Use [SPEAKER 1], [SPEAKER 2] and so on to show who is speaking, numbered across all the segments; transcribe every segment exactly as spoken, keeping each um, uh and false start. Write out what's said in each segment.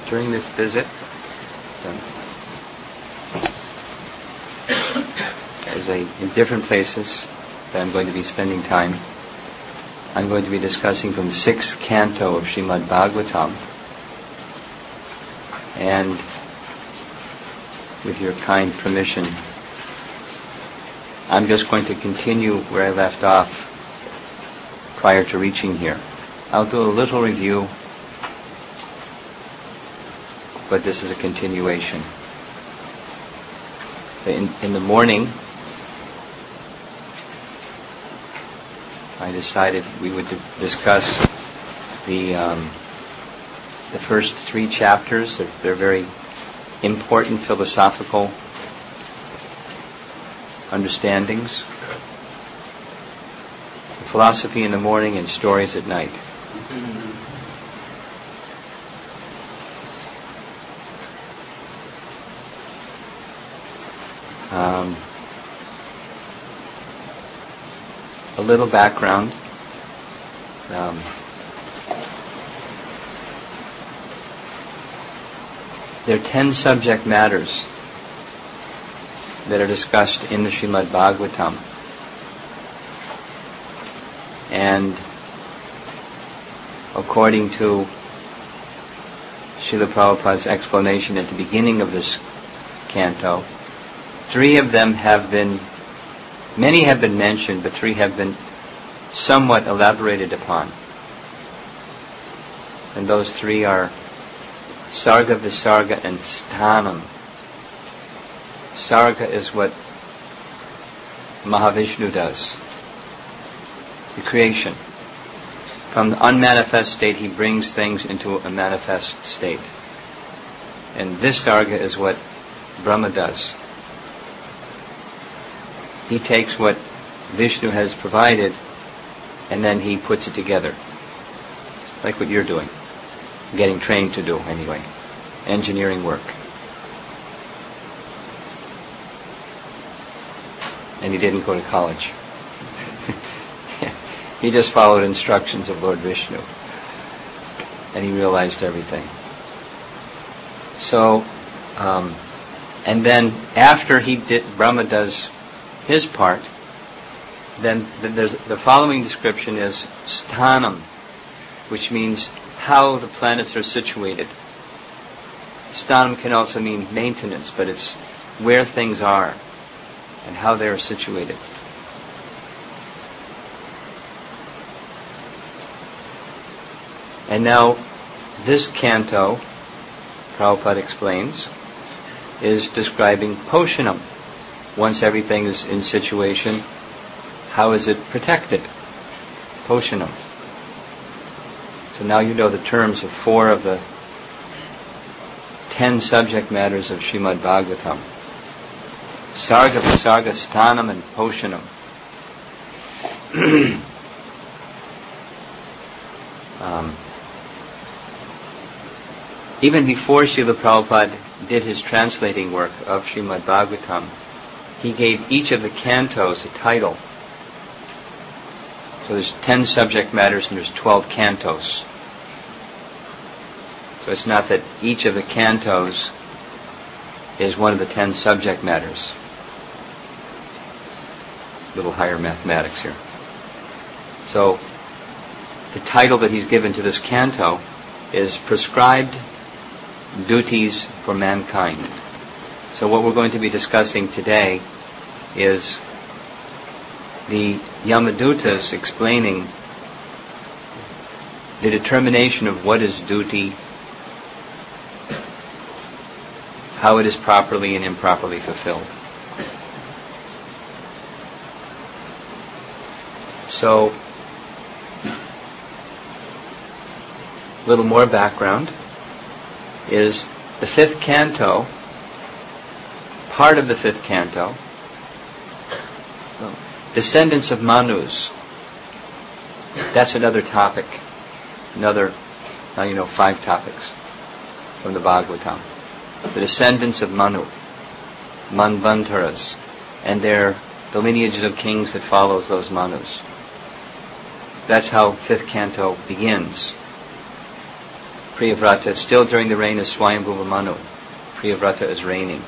[SPEAKER 1] during this visit, as a, in different places that I'm going to be spending time, I'm going to be discussing from the sixth canto of Srimad Bhagavatam. And with your kind permission, I'm just going to continue where I left off prior to reaching here. I'll do a little review, but this is a continuation. In, in the morning, I decided we would d- discuss the um, the first three chapters. They're, they're very important philosophical understandings. Philosophy in the morning and stories at night. Um, a little background. Um, there are ten subject matters that are discussed in the Srimad Bhagavatam. And according to Srila Prabhupada's explanation at the beginning of this canto, three of them have been, many have been mentioned, but three have been somewhat elaborated upon. And those three are Sarga, Visarga, and Sthanam. Sarga is what Mahavishnu does, the creation. From the unmanifest state, he brings things into a manifest state. And Visarga is what Brahma does. He takes what Vishnu has provided and then he puts it together. Like what you're doing. Getting trained to do, anyway. Engineering work. And he didn't go to college. He just followed instructions of Lord Vishnu. And he realized everything. So, um, and then after he did, Brahma does his part, then there's, the following description is sthanam, which means how the planets are situated. Sthanam can also mean maintenance, but it's where things are and how they are situated. And now, this canto, Prabhupada explains, is describing Poshanam. Once everything is in situation, how is it protected? Poshanam. So now you know the terms of four of the ten subject matters of Srimad Bhagavatam. Sarga, Visarga, Sthanam, and Poshanam. um, even before Srila Prabhupada did his translating work of Srimad Bhagavatam, he gave each of the cantos a title. So there's ten subject matters and there's twelve cantos. So it's not that each of the cantos is one of the ten subject matters. A little higher mathematics here. So the title that he's given to this canto is Prescribed Duties for Mankind. So what we're going to be discussing today is the Yamadutas explaining the determination of what is duty, how it is properly and improperly fulfilled. So, a little more background is the fifth canto, part of the fifth canto, descendants of Manus. That's another topic. Another, now you know, five topics from the Bhagavatam. The descendants of Manu, Manvantaras, and their the lineages of kings that follows those Manus. That's how fifth canto begins. Priyavrata, still during the reign of Swayambhuva Manu. Priyavrata is reigning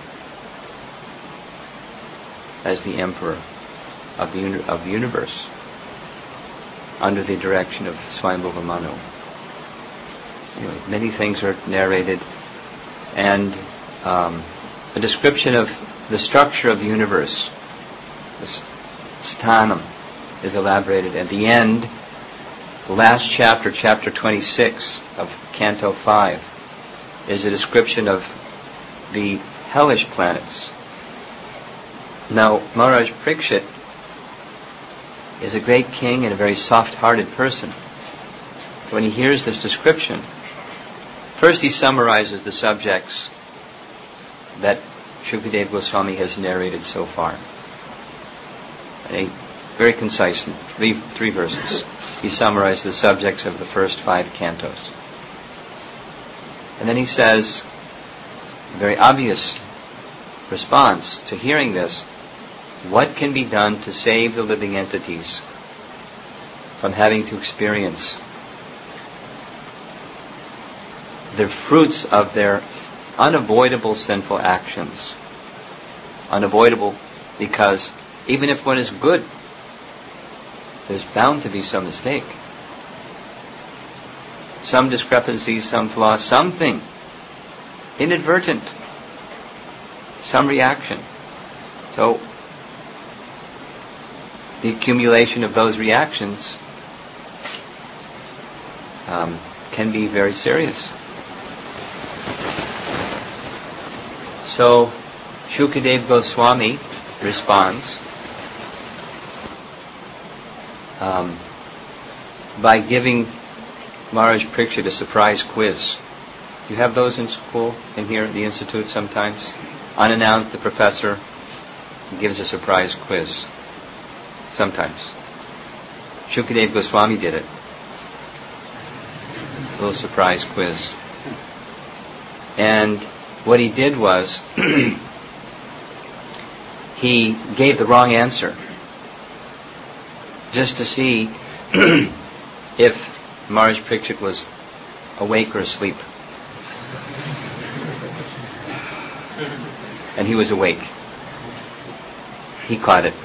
[SPEAKER 1] as the emperor of the, uni- of the universe under the direction of Swayambhuva Manu. Anyway, many things are narrated, and um, a description of the structure of the universe, the sthanam, is elaborated. At the end, the last chapter, chapter twenty-six of Canto five, is a description of the hellish planets. Now, Maharaj Parikshit is a great king and a very soft-hearted person. When he hears this description, first he summarizes the subjects that Shukadeva Goswami has narrated so far. And he, very concise, in three, three verses, he summarized the subjects of the first five cantos. And then he says, a very obvious response to hearing this, what can be done to save the living entities from having to experience the fruits of their unavoidable sinful actions? Unavoidable because even if one is good, there's bound to be some mistake, some discrepancy, some flaw, something inadvertent, some reaction. So the accumulation of those reactions um, can be very serious. So Shukadeva Goswami responds um, by giving Maharaj Parikshit a surprise quiz. You have those in school, in here at the institute sometimes? Unannounced, the professor gives a surprise quiz. Sometimes. Shukadeva Goswami did it. A little surprise quiz. And what he did was, he gave the wrong answer, just to see if Maharaj Parikshit was awake or asleep. And he was awake. He caught it.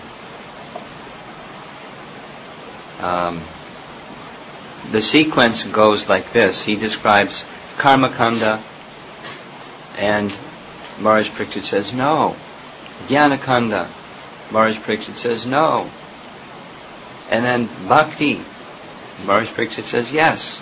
[SPEAKER 1] Um, the sequence goes like this. He describes Karma Kanda, and Maharaj Parikshit says no. Jnana Kanda, Maharaj Parikshit says no. And then Bhakti, Maharaj Parikshit says yes.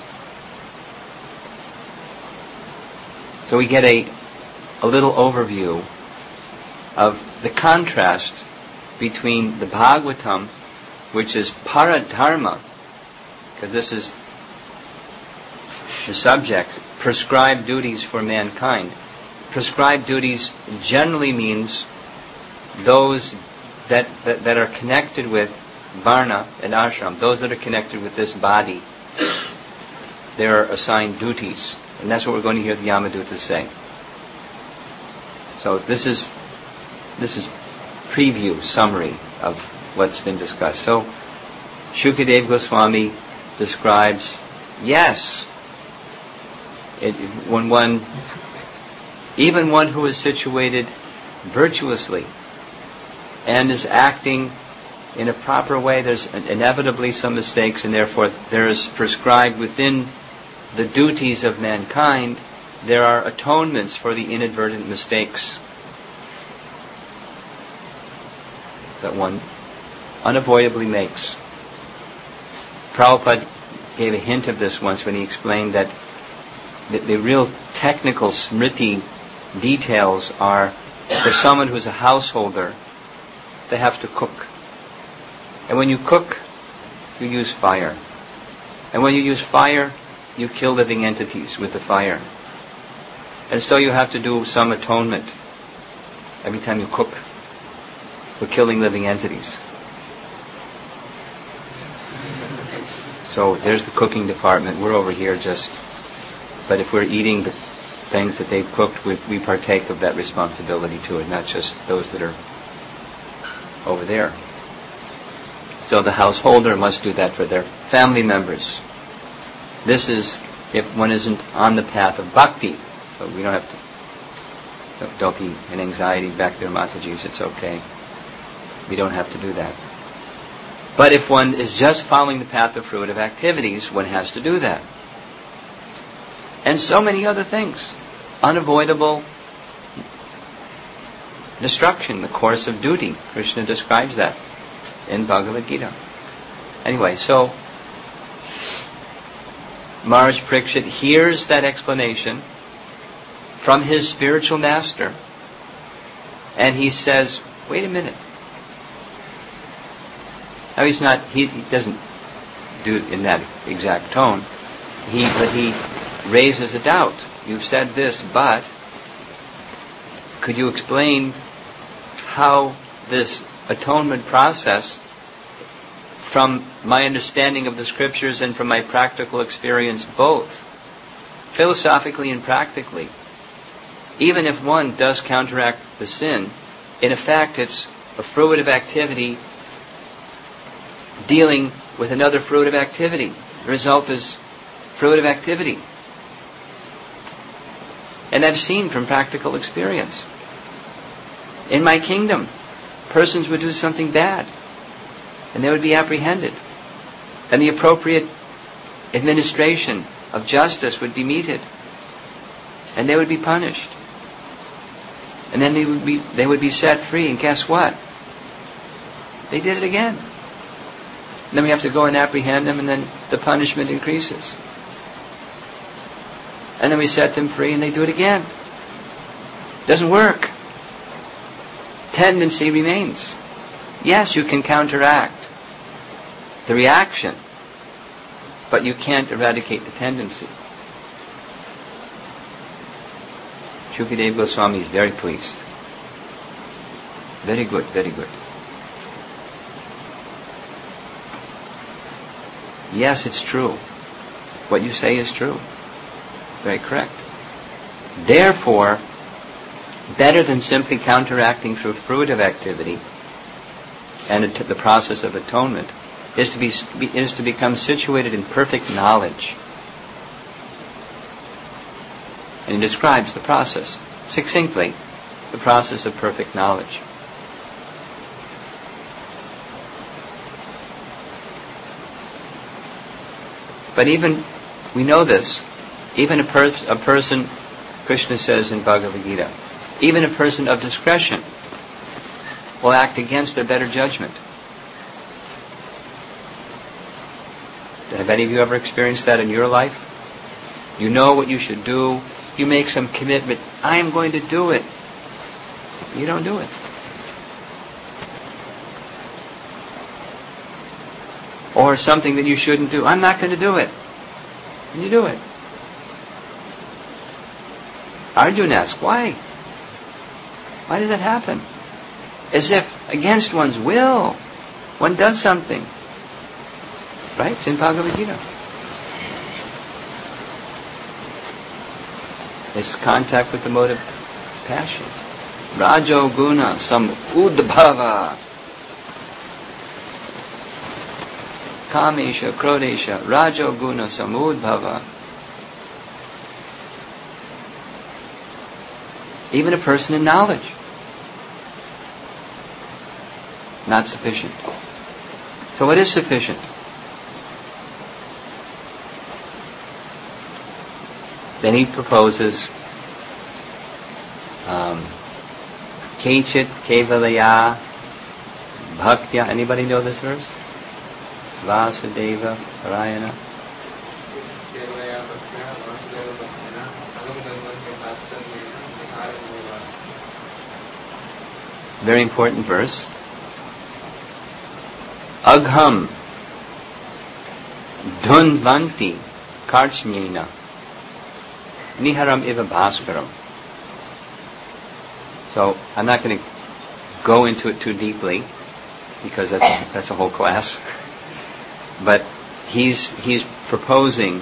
[SPEAKER 1] So we get a, a little overview of the contrast between the Bhagavatam, which is paradharma, because this is the subject, prescribed duties for mankind. Prescribed duties generally means those that, that, that are connected with varna and ashram, those that are connected with this body. They are assigned duties. And that's what we're going to hear the Yamadutas say. So this is this is preview, summary of what's been discussed. So Shukadeva Goswami describes, yes, it, when one, even one who is situated virtuously and is acting in a proper way, there's inevitably some mistakes, and therefore there is prescribed within the duties of mankind, there are atonements for the inadvertent mistakes that one unavoidably makes. Prabhupada gave a hint of this once when he explained that the, the real technical smriti details are, for someone who's a householder, they have to cook. And when you cook, you use fire. And when you use fire, you kill living entities with the fire. And so you have to do some atonement every time you cook for killing living entities. So there's the cooking department. We're over here just, but if we're eating the things that they've cooked, we, we partake of that responsibility to it, not just those that are over there. So the householder must do that for their family members. This is if one isn't on the path of bhakti. So we don't have to, don't, don't be in anxiety back there, Mataji's, it's okay. We don't have to do that. But if one is just following the path of fruitive activities, one has to do that. And so many other things. Unavoidable destruction, the course of duty. Krishna describes that in Bhagavad Gita. Anyway, so Maharaj Parikshit hears that explanation from his spiritual master, and he says, wait a minute. Now he's not, he, he doesn't do it in that exact tone, he, but he raises a doubt. You've said this, but could you explain how this atonement process, from my understanding of the scriptures and from my practical experience both, philosophically and practically, even if one does counteract the sin, in effect it's a fruitive activity dealing with another fruitive activity. The result is fruitive activity. And I've seen from practical experience. In my kingdom, persons would do something bad, and they would be apprehended. And the appropriate administration of justice would be meted, and they would be punished. And then they would be they would be set free, and guess what? They did it again. And then we have to go and apprehend them, and then the punishment increases. And then we set them free, and they do it again. Doesn't work. Tendency remains. Yes, you can counteract the reaction, but you can't eradicate the tendency. Shukadeva Goswami is very pleased. Very good, very good. Yes, it's true. What you say is true. Very correct. Therefore, better than simply counteracting through fruitive activity and the process of atonement is to be is to become situated in perfect knowledge. And he describes the process succinctly, the process of perfect knowledge. But even, we know this, even a, pers- a person, Krishna says in Bhagavad Gita, even a person of discretion will act against their better judgment. Have any of you ever experienced that in your life? You know what you should do, you make some commitment, I am going to do it. You don't do it. Or something that you shouldn't do, I'm not going to do it. And you do it. Arjuna asks, why? Why does that happen? As if against one's will, one does something. Right? It's in Bhagavad Gita. It's contact with the mode of passion. Rajo guna sam udbhava. Kamesha, Krodesha, Rajo Guna Samudbhava. Even a person in knowledge. Not sufficient. So what is sufficient? Then he proposes um, Kechit Kevalaya Bhaktya. Anybody know this verse? Vasudeva Parayana. Very important verse. Agham Dhunvanti Karchnyena Niharam Iva Bhaskaram. So I'm not going to go into it too deeply because that's a, that's a whole class. But he's he's proposing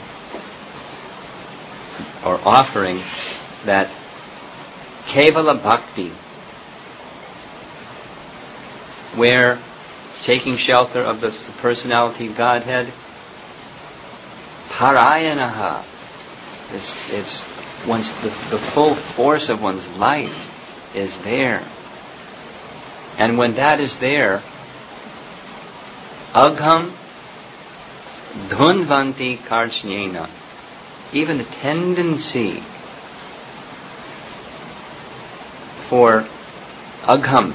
[SPEAKER 1] or offering that Kevala Bhakti, where taking shelter of the personality Godhead, Parayanaha, It's, it's once the, the full force of one's life is there. And when that is there, agham dhunvanti karchnena, even the tendency for agham,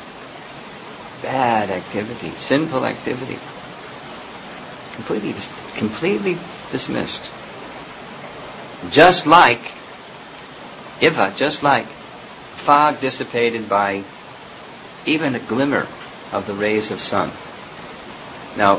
[SPEAKER 1] bad activity, sinful activity, completely, completely dismissed. Just like iva, just like fog dissipated by even a glimmer of the rays of sun. Now,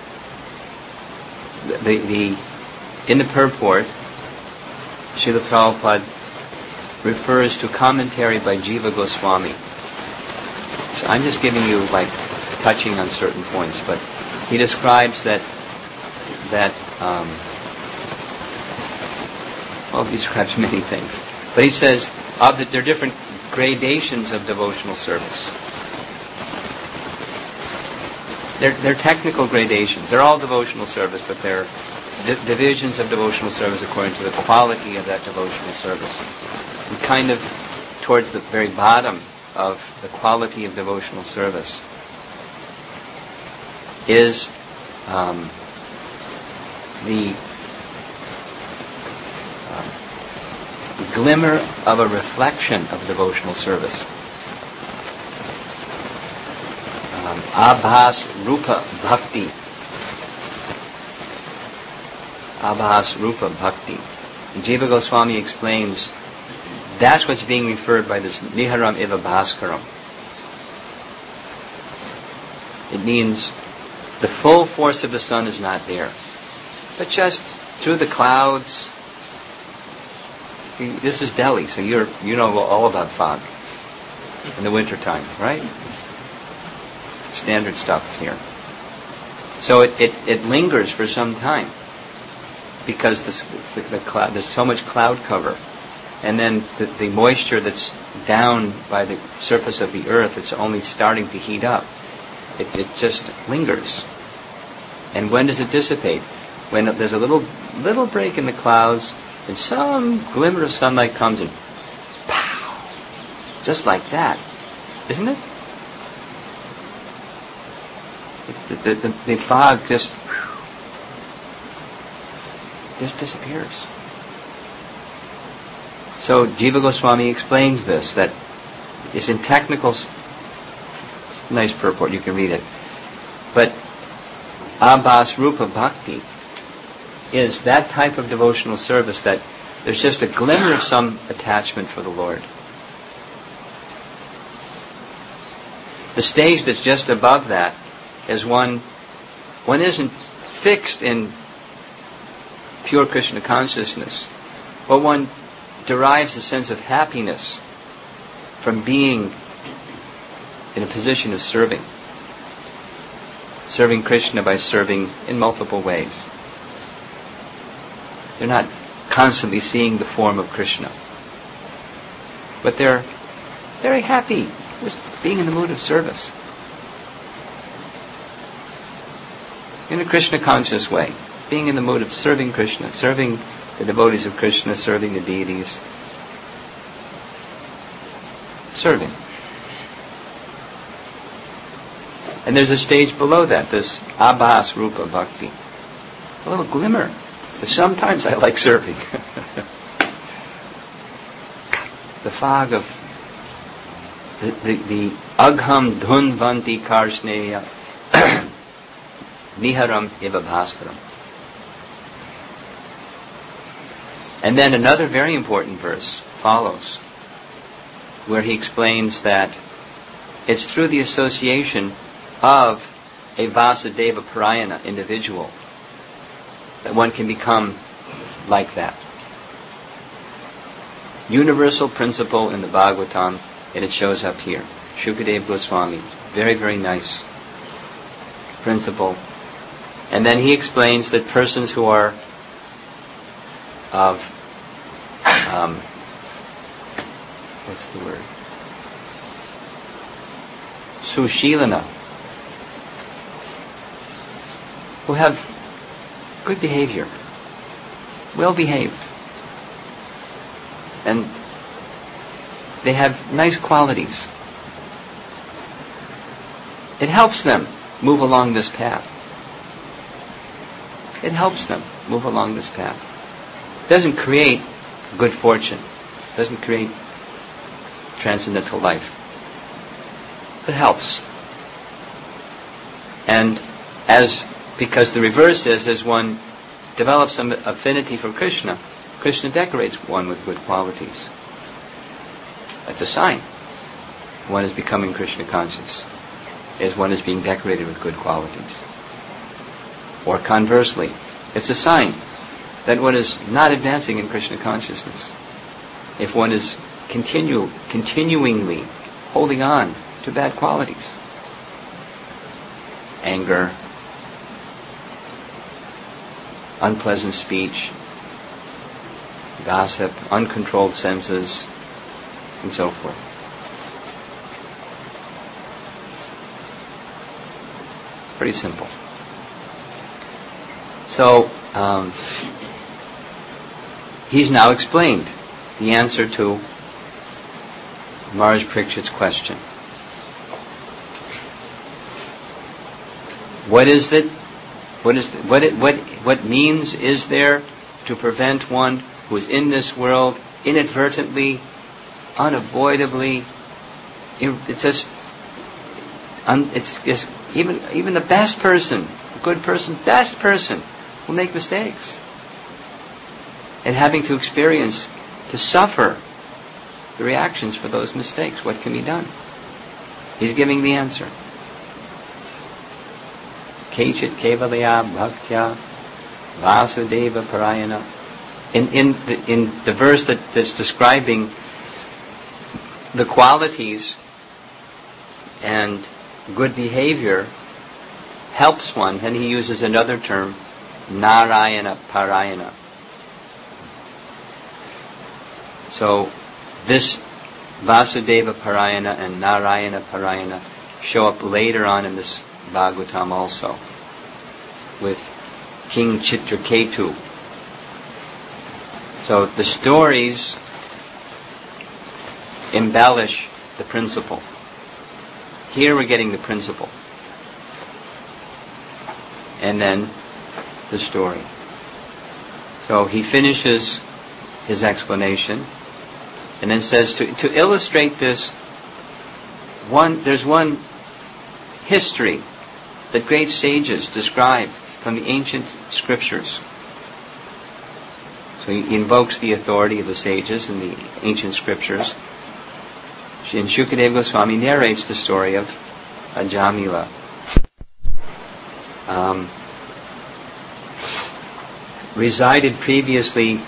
[SPEAKER 1] the, the in the purport, Srila Prabhupada refers to commentary by Jiva Goswami. So I'm just giving you, like, touching on certain points, but he describes that that um, well, he describes many things, but he says of the, there are different gradations of devotional service. They're, they're technical gradations. They're all devotional service, but they're di- divisions of devotional service according to the quality of that devotional service. And kind of towards the very bottom of the quality of devotional service is um, the uh, glimmer of a reflection of devotional service. Um, Abhas Rupa Bhakti. Abhas Rupa Bhakti. And Jiva Goswami explains that's what's being referred by this Niharam Iva Bhaskaram. It means the full force of the sun is not there, but just through the clouds. This is Delhi, so you're you know all about fog in the wintertime, right? Standard stuff here. So it, it, it lingers for some time because the, the, the cloud, there's so much cloud cover. And then the, the moisture that's down by the surface of the earth, it's only starting to heat up. It, it just lingers. And when does it dissipate? When there's a little little break in the clouds and some glimmer of sunlight comes and pow! Just like that. Isn't it? The, the, the, the fog just just disappears. So Jiva Goswami explains this, that it's in technical, nice purport, you can read it. But Abhas Rupa Bhakti is that type of devotional service that there's just a glimmer of some attachment for the Lord. The stage that's just above that is one, one isn't fixed in pure Krishna consciousness, but one derives a sense of happiness from being in a position of serving. Serving Krishna by serving in multiple ways. They're not constantly seeing the form of Krishna, but they're very happy just being in the mood of service. In a Krishna conscious way. Being in the mood of serving Krishna, serving the devotees of Krishna, serving the deities. Serving. And there's a stage below that, this Abhas Rupa Bhakti. A little glimmer. But sometimes I like serving. The fog of the, the, the Agham Dhunvanti Karshneya Niharam Iva Bhaskaram. And then another very important verse follows, where he explains that it's through the association of a Vasudeva Parayana individual that one can become like that. Universal principle in the Bhagavatam, and it shows up here. Shukadeva Goswami, very, very nice principle. And then he explains that persons who are of, um, what's the word? Sushilana, who have good behavior, well behaved, and they have nice qualities. It helps them move along this path. It helps them move along this path. It doesn't create good fortune. It doesn't create transcendental life. It helps. And as, because the reverse is, as one develops some affinity for Krishna, Krishna decorates one with good qualities. That's a sign. One is becoming Krishna conscious, as one is being decorated with good qualities. Or conversely, it's a sign that one is not advancing in Krishna consciousness. If one is continue, continuingly holding on to bad qualities. Anger, unpleasant speech, gossip, uncontrolled senses, and so forth. Pretty simple. So, um, he's now explained the answer to Maharaj Parikshit's question. What is it? What is the, what it, what what means is there to prevent one who is in this world inadvertently, unavoidably? It's just, it's, it's even even the best person, a good person, best person, will make mistakes, and having to experience, to suffer the reactions for those mistakes. What can be done? He's giving the answer. Kechit kevalaya bhaktya vasudeva parayana. In in the, in the verse that, that's describing the qualities and good behavior helps one, and he uses another term, Narayana Parayana. So this Vasudeva Parayana and Narayana Parayana show up later on in this Bhagavatam also, with King Chitraketu. So the stories embellish the principle. Here we're getting the principle. And then the story. So he finishes his explanation and then says to, to illustrate this, one there's one history that great sages describe from the ancient scriptures. So he invokes the authority of the sages in the ancient scriptures. And Shukadeva Goswami narrates the story of Ajamila. Um, resided previously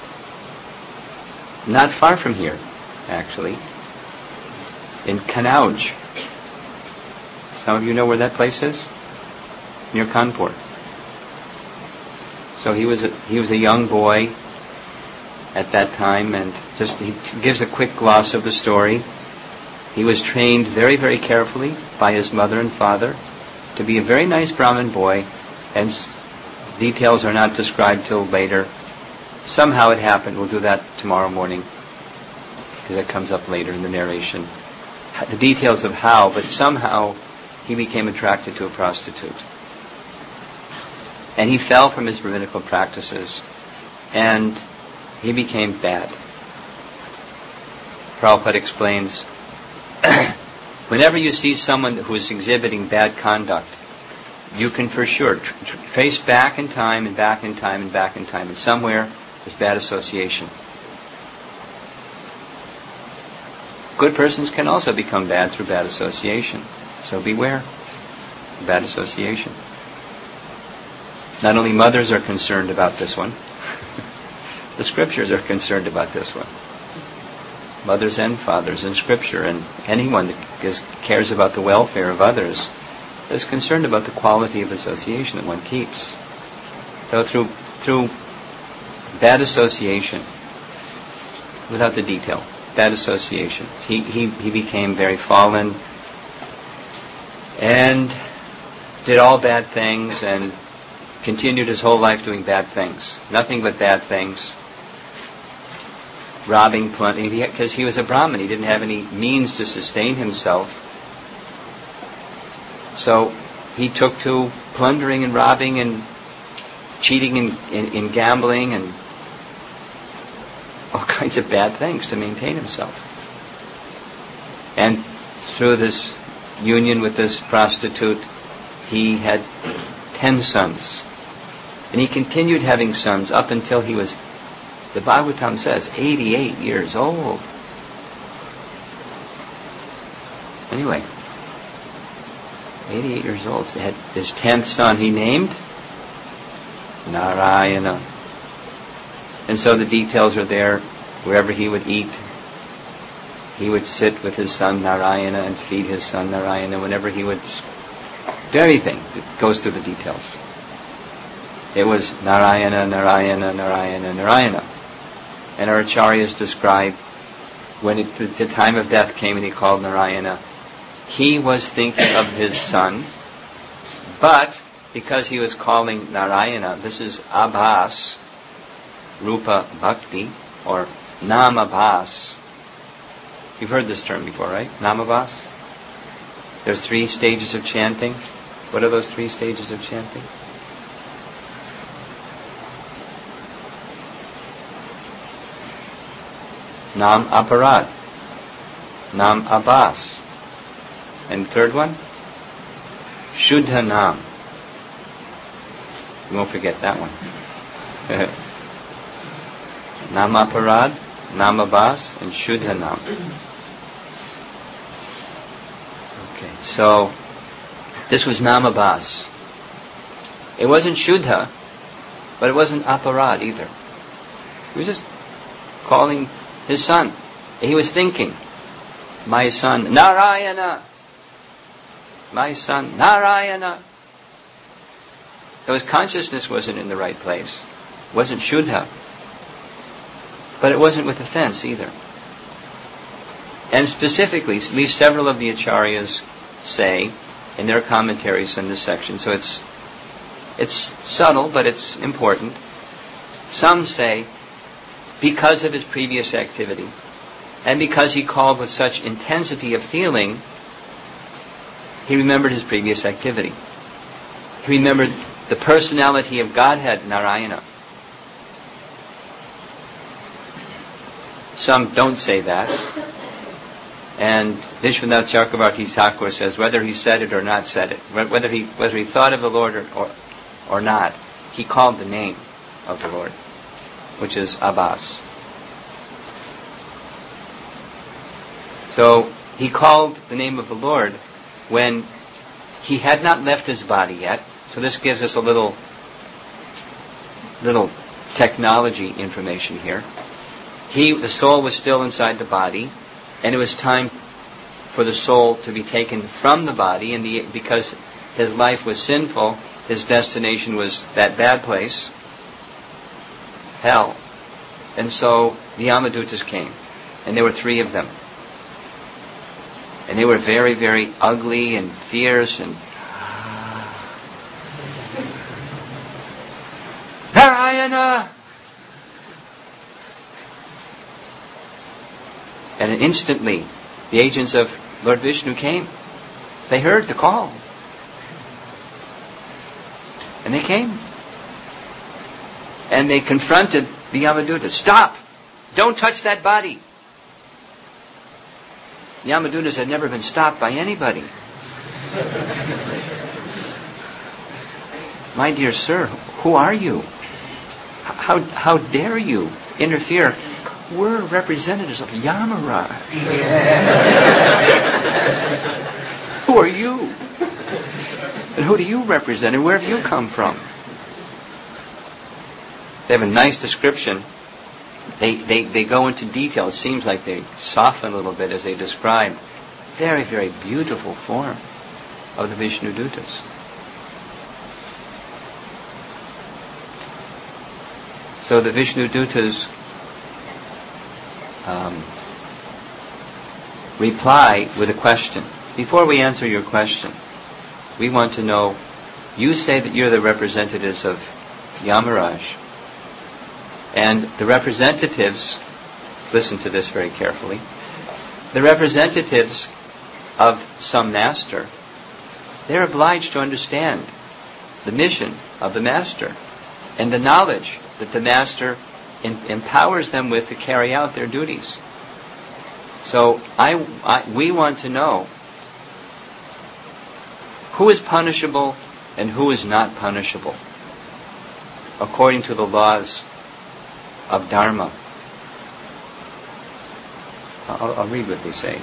[SPEAKER 1] not far from here, actually, in Kanauj. Some of you know where that place is? Near Kanpur. So he was a, he was a young boy at that time, and just he gives a quick gloss of the story. He was trained very, very carefully by his mother and father to be a very nice Brahmin boy, and s- details are not described till later. Somehow it happened. We'll do that tomorrow morning, because that comes up later in the narration. The details of how, but somehow he became attracted to a prostitute. And he fell from his rabbinical practices, and he became bad. Prabhupada explains, whenever you see someone who is exhibiting bad conduct, you can for sure tr- tr- trace back in time and back in time and back in time, and somewhere there's bad association. Good persons can also become bad through bad association. So beware. Bad association. Not only mothers are concerned about this one, the scriptures are concerned about this one. Mothers and fathers in scripture, and anyone that is, cares about the welfare of others is concerned about the quality of association that one keeps. So through through bad association, without the detail, bad association, he, he, he became very fallen and did all bad things and continued his whole life doing bad things. Nothing but bad things. robbing, plundering, because he was a Brahmin. He didn't have any means to sustain himself. So he took to plundering and robbing and cheating and in, in gambling and all kinds of bad things to maintain himself. And through this union with this prostitute, he had ten sons. And he continued having sons up until he was, the Bhagavatam says, eighty-eight years old. Anyway, eighty-eight years old. He had his tenth son he named Narayana. And so the details are there. Wherever he would eat, he would sit with his son Narayana and feed his son Narayana. Whenever he would do anything, it goes through the details. It was Narayana, Narayana, Narayana, Narayana. And our acharyas describe when it, the, the time of death came and he called Narayana, he was thinking of his son, but because he was calling Narayana, this is abhas, rupa bhakti, or namabhas. You've heard this term before, right? Namabhas? There's three stages of chanting. What are those three stages of chanting? Nam aparad, Nam abhas, and third one, Shuddha Nam. You won't forget that one. Nam aparad, Nam abhas, and Shuddha Nam. Okay, so this was Nam abhas. It wasn't Shuddha, but it wasn't aparad either. He was just calling his son. He was thinking, my son Narayana, my son Narayana. So his consciousness wasn't in the right place. It wasn't Shuddha. But it wasn't with offense either. And specifically, at least several of the acharyas say in their commentaries in this section, so it's it's subtle, but it's important. Some say, because of his previous activity, and because he called with such intensity of feeling, he remembered his previous activity. He remembered the personality of Godhead, Narayana. Some don't say that. And Vishwanath Chakravarti Thakur says whether he said it or not said it, whether he whether he thought of the Lord or, or, or not, he called the name of the Lord, which is Abbas. So he called the name of the Lord when he had not left his body yet. So this gives us a little little technology information here. He, the soul was still inside the body, and it was time for the soul to be taken from the body, and the, because his life was sinful, his destination was that bad place, hell. And so the Yamadutas came, and there were three of them. And they were very, very ugly and fierce and Narayana! And instantly, the agents of Lord Vishnu came. They heard the call. And they came. And they confronted the Yamadutas. Stop! Don't touch that body! The Yamadutas had never been stopped by anybody. My dear sir, who are you? How, how dare you interfere? We're representatives of Yamaraj. Who are you? And who do you represent? And where have you come from? They have a nice description. They, they, they go into detail. It seems like they soften a little bit as they describe very, very beautiful form of the Vishnu Dutas. So the Vishnu Dutas um, reply with a question. Before we answer your question, we want to know, you say that you're the representatives of Yamaraj, and the representatives listen to this very carefully, the representatives of some master, they're obliged to understand the mission of the master and the knowledge that the master em- empowers them with to carry out their duties. So I, I, we want to know who is punishable and who is not punishable according to the laws of Dharma. I'll, I'll read what they say.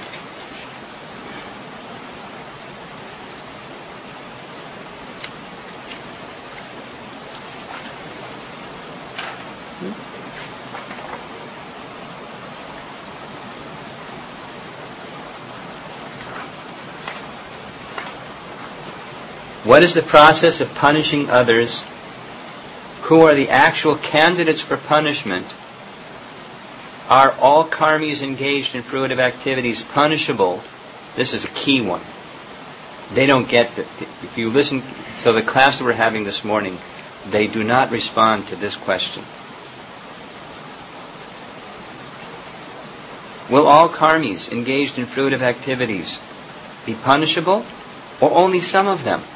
[SPEAKER 1] What is the process of punishing others who are the actual candidates for punishment? Are all karmis engaged in fruitive activities punishable? This is a key one. They don't get that. If you listen, so the class that we're having this morning, they do not respond to this question. Will all karmis engaged in fruitive activities be punishable, or only some of them?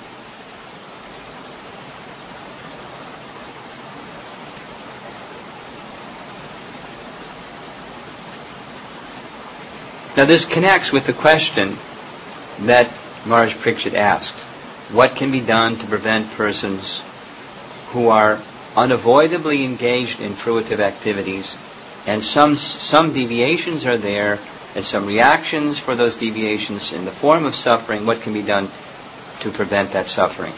[SPEAKER 1] Now this connects with the question that Maharaj Parikshit asked. What can be done to prevent persons who are unavoidably engaged in fruitive activities, and some some deviations are there, and some reactions for those deviations in the form of suffering? What can be done to prevent that suffering?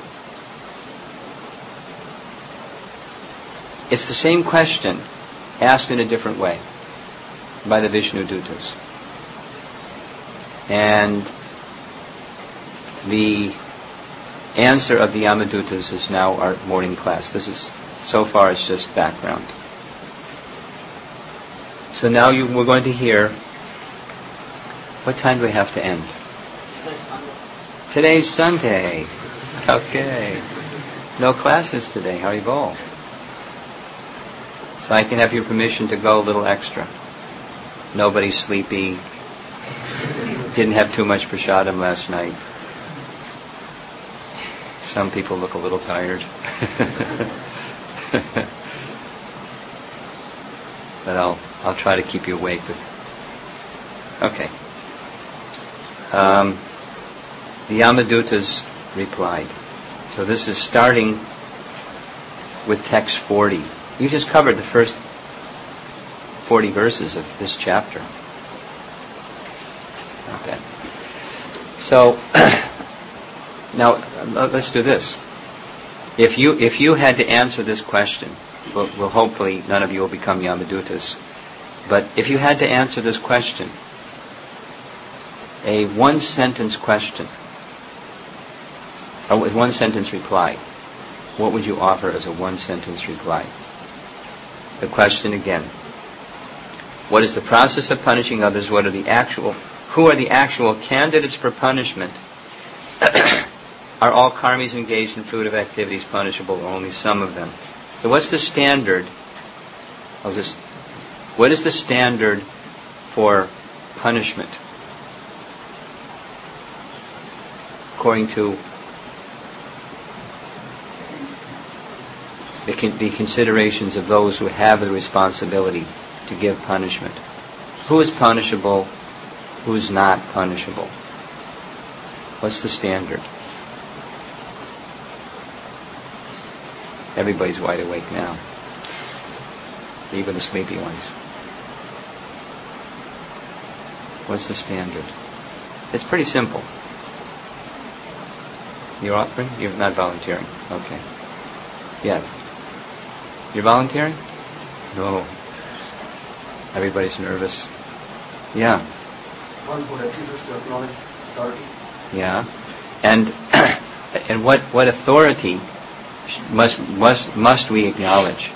[SPEAKER 1] It's the same question asked in a different way by the Vishnu Dutas. And the answer of the Yamadutas is now our morning class. This is, so far, it's just background. So now you, we're going to hear. What time do we have to end? Today's Sunday. Okay. No classes today. Haribol. So I can have your permission to go a little extra. Nobody's sleepy. Didn't have too much prasadam last night. Some people look a little tired. But I'll I'll try to keep you awake with. Okay. Um, the Yamadutas replied. So this is starting with text forty. You just covered the first forty verses of this chapter. Okay. So now let's do this. If you if you had to answer this question, well, well, hopefully none of you will become Yamadutas. But if you had to answer this question, a one-sentence question, a one-sentence reply, what would you offer as a one-sentence reply? The question again: what is the process of punishing others? What are the actual Who are the actual candidates for punishment? Are all karmis engaged in fruitive activities punishable, or only some of them? So what's the standard of this? What is the standard for punishment according to the, con- the considerations of those who have the responsibility to give punishment? Who is punishable? Who's not punishable? What's the standard? Everybody's wide awake now. Even the sleepy ones. What's the standard? It's pretty simple. You're offering? You're not volunteering. Okay. Yes. You're volunteering? No. Everybody's nervous. Yeah.
[SPEAKER 2] One who refuses to acknowledge authority.
[SPEAKER 1] Yeah, and and what what authority must must must we acknowledge?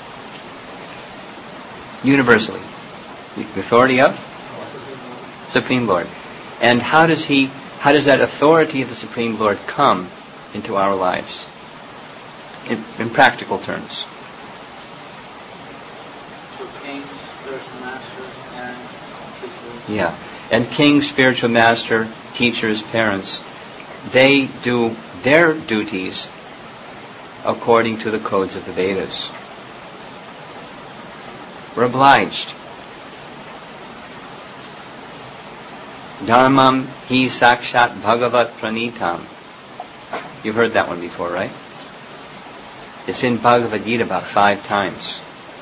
[SPEAKER 1] Universally, the authority of Supreme Lord. And how does he? How does that authority of the Supreme Lord come into our lives? In, in practical terms.
[SPEAKER 3] also kings, spiritual masters, parents, teachers.
[SPEAKER 1] Yeah. And kings, spiritual master, teachers, parents, they do their duties according to the codes of the Vedas. We're obliged. Dharmam hi sakshat bhagavat pranitam. You've heard that one before, right? It's in Bhagavad Gita about five times.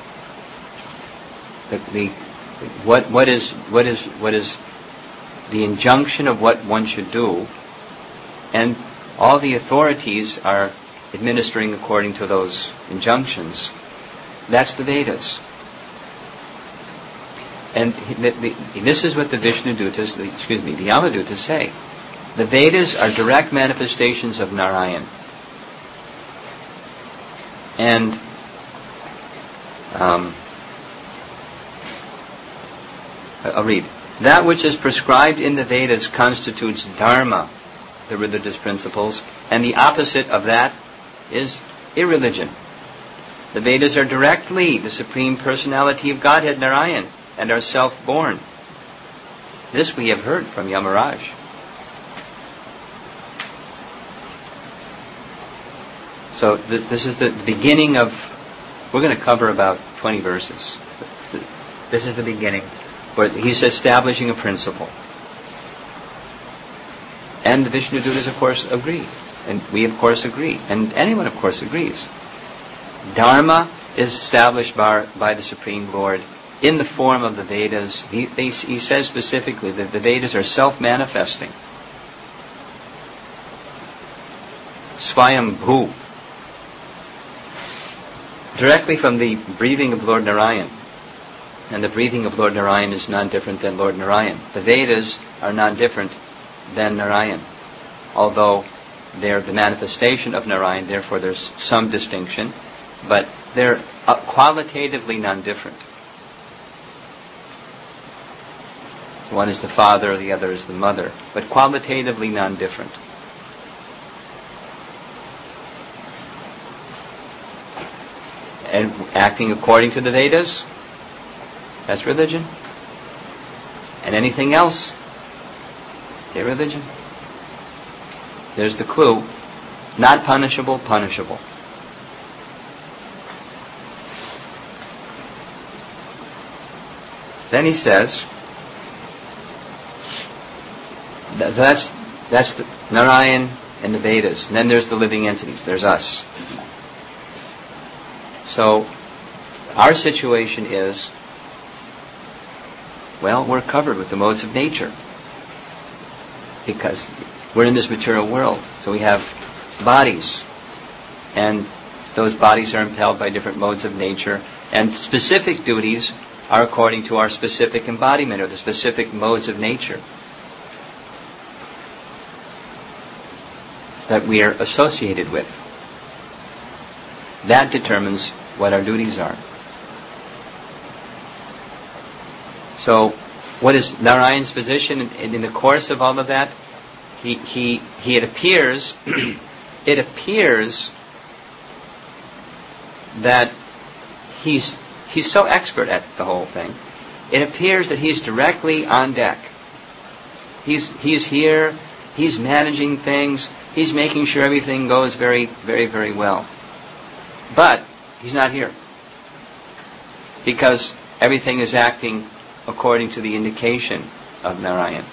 [SPEAKER 1] The, the what what is what is what is the injunction of what one should do, and all the authorities are administering according to those injunctions. That's the Vedas. And the, the, this is what the Vishnudutas, the, excuse me, the Yamadutas say. The Vedas are direct manifestations of Narayan. And um, I'll read. That which is prescribed in the Vedas constitutes dharma, the religious principles, and the opposite of that is irreligion. The Vedas are directly the Supreme Personality of Godhead, Narayan, and are self-born. This we have heard from Yamaraj. So th- this is the beginning of, we're going to cover about twenty verses. This is the beginning, where he's establishing a principle. And the Vishnudutas, of course, agree. And we, of course, agree. And anyone, of course, agrees. Dharma is established by, by the Supreme Lord in the form of the Vedas. He, they, he says specifically that the Vedas are self-manifesting. Swayambhu. Directly from the breathing of Lord Narayan. And the breathing of Lord Narayan is non-different than Lord Narayan. The Vedas are non-different than Narayan. Although they're the manifestation of Narayan, therefore there's some distinction. But they're uh, qualitatively non-different. One is the father, the other is the mother. But qualitatively non-different. And acting according to the Vedas, that's religion. And anything else, is irreligion. There's the clue. Not punishable, punishable. Then he says, that, that's that's the Narayan and the Vedas. And then there's the living entities. There's us. So, our situation is, well, we're covered with the modes of nature. Because we're in this material world. So we have bodies. And those bodies are impelled by different modes of nature. And specific duties are according to our specific embodiment, or the specific modes of nature that we are associated with. That determines what our duties are. So, what is Narayan's position in, in the course of all of that? He, he, he it appears, it appears that he's he's so expert at the whole thing. It appears that he's directly on deck. He's he's here. He's managing things. He's making sure everything goes very, very, very well. But he's not here. Because everything is acting according to the indication of Narayan.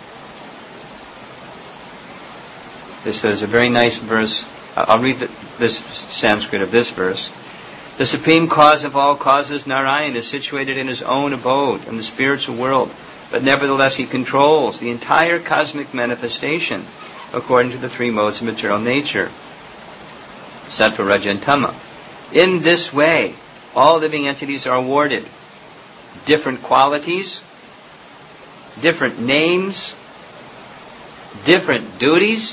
[SPEAKER 1] This is a very nice verse. I'll read the, this Sanskrit of this verse. The supreme cause of all causes, Narayan, is situated in his own abode in the spiritual world, but nevertheless he controls the entire cosmic manifestation according to the three modes of material nature, Sattva, Raja, and Tama. In this way, all living entities are awarded different qualities, different names, different duties,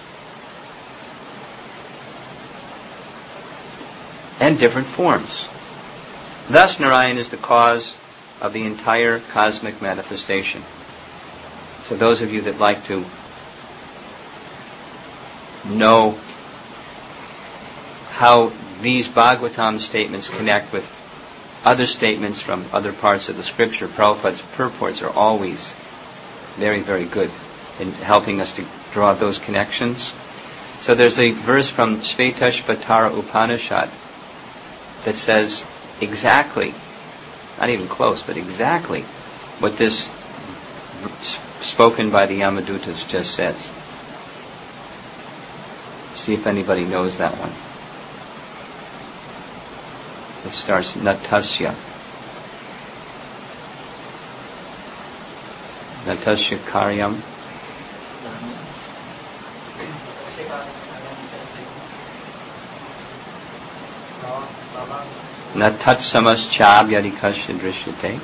[SPEAKER 1] and different forms. Thus, Narayan is the cause of the entire cosmic manifestation. So those of you that like to know how these Bhagavatam statements connect with other statements from other parts of the scripture. Prabhupada's purports are always very, very good in helping us to draw those connections. So there's a verse from Shvetashvatara Upanishad that says exactly, not even close, but exactly what this spoken by the Yamadutas just says. See if anybody knows that one. It starts Natasya. Natasya Karyam. Natat samas chab yadikasya drishyate.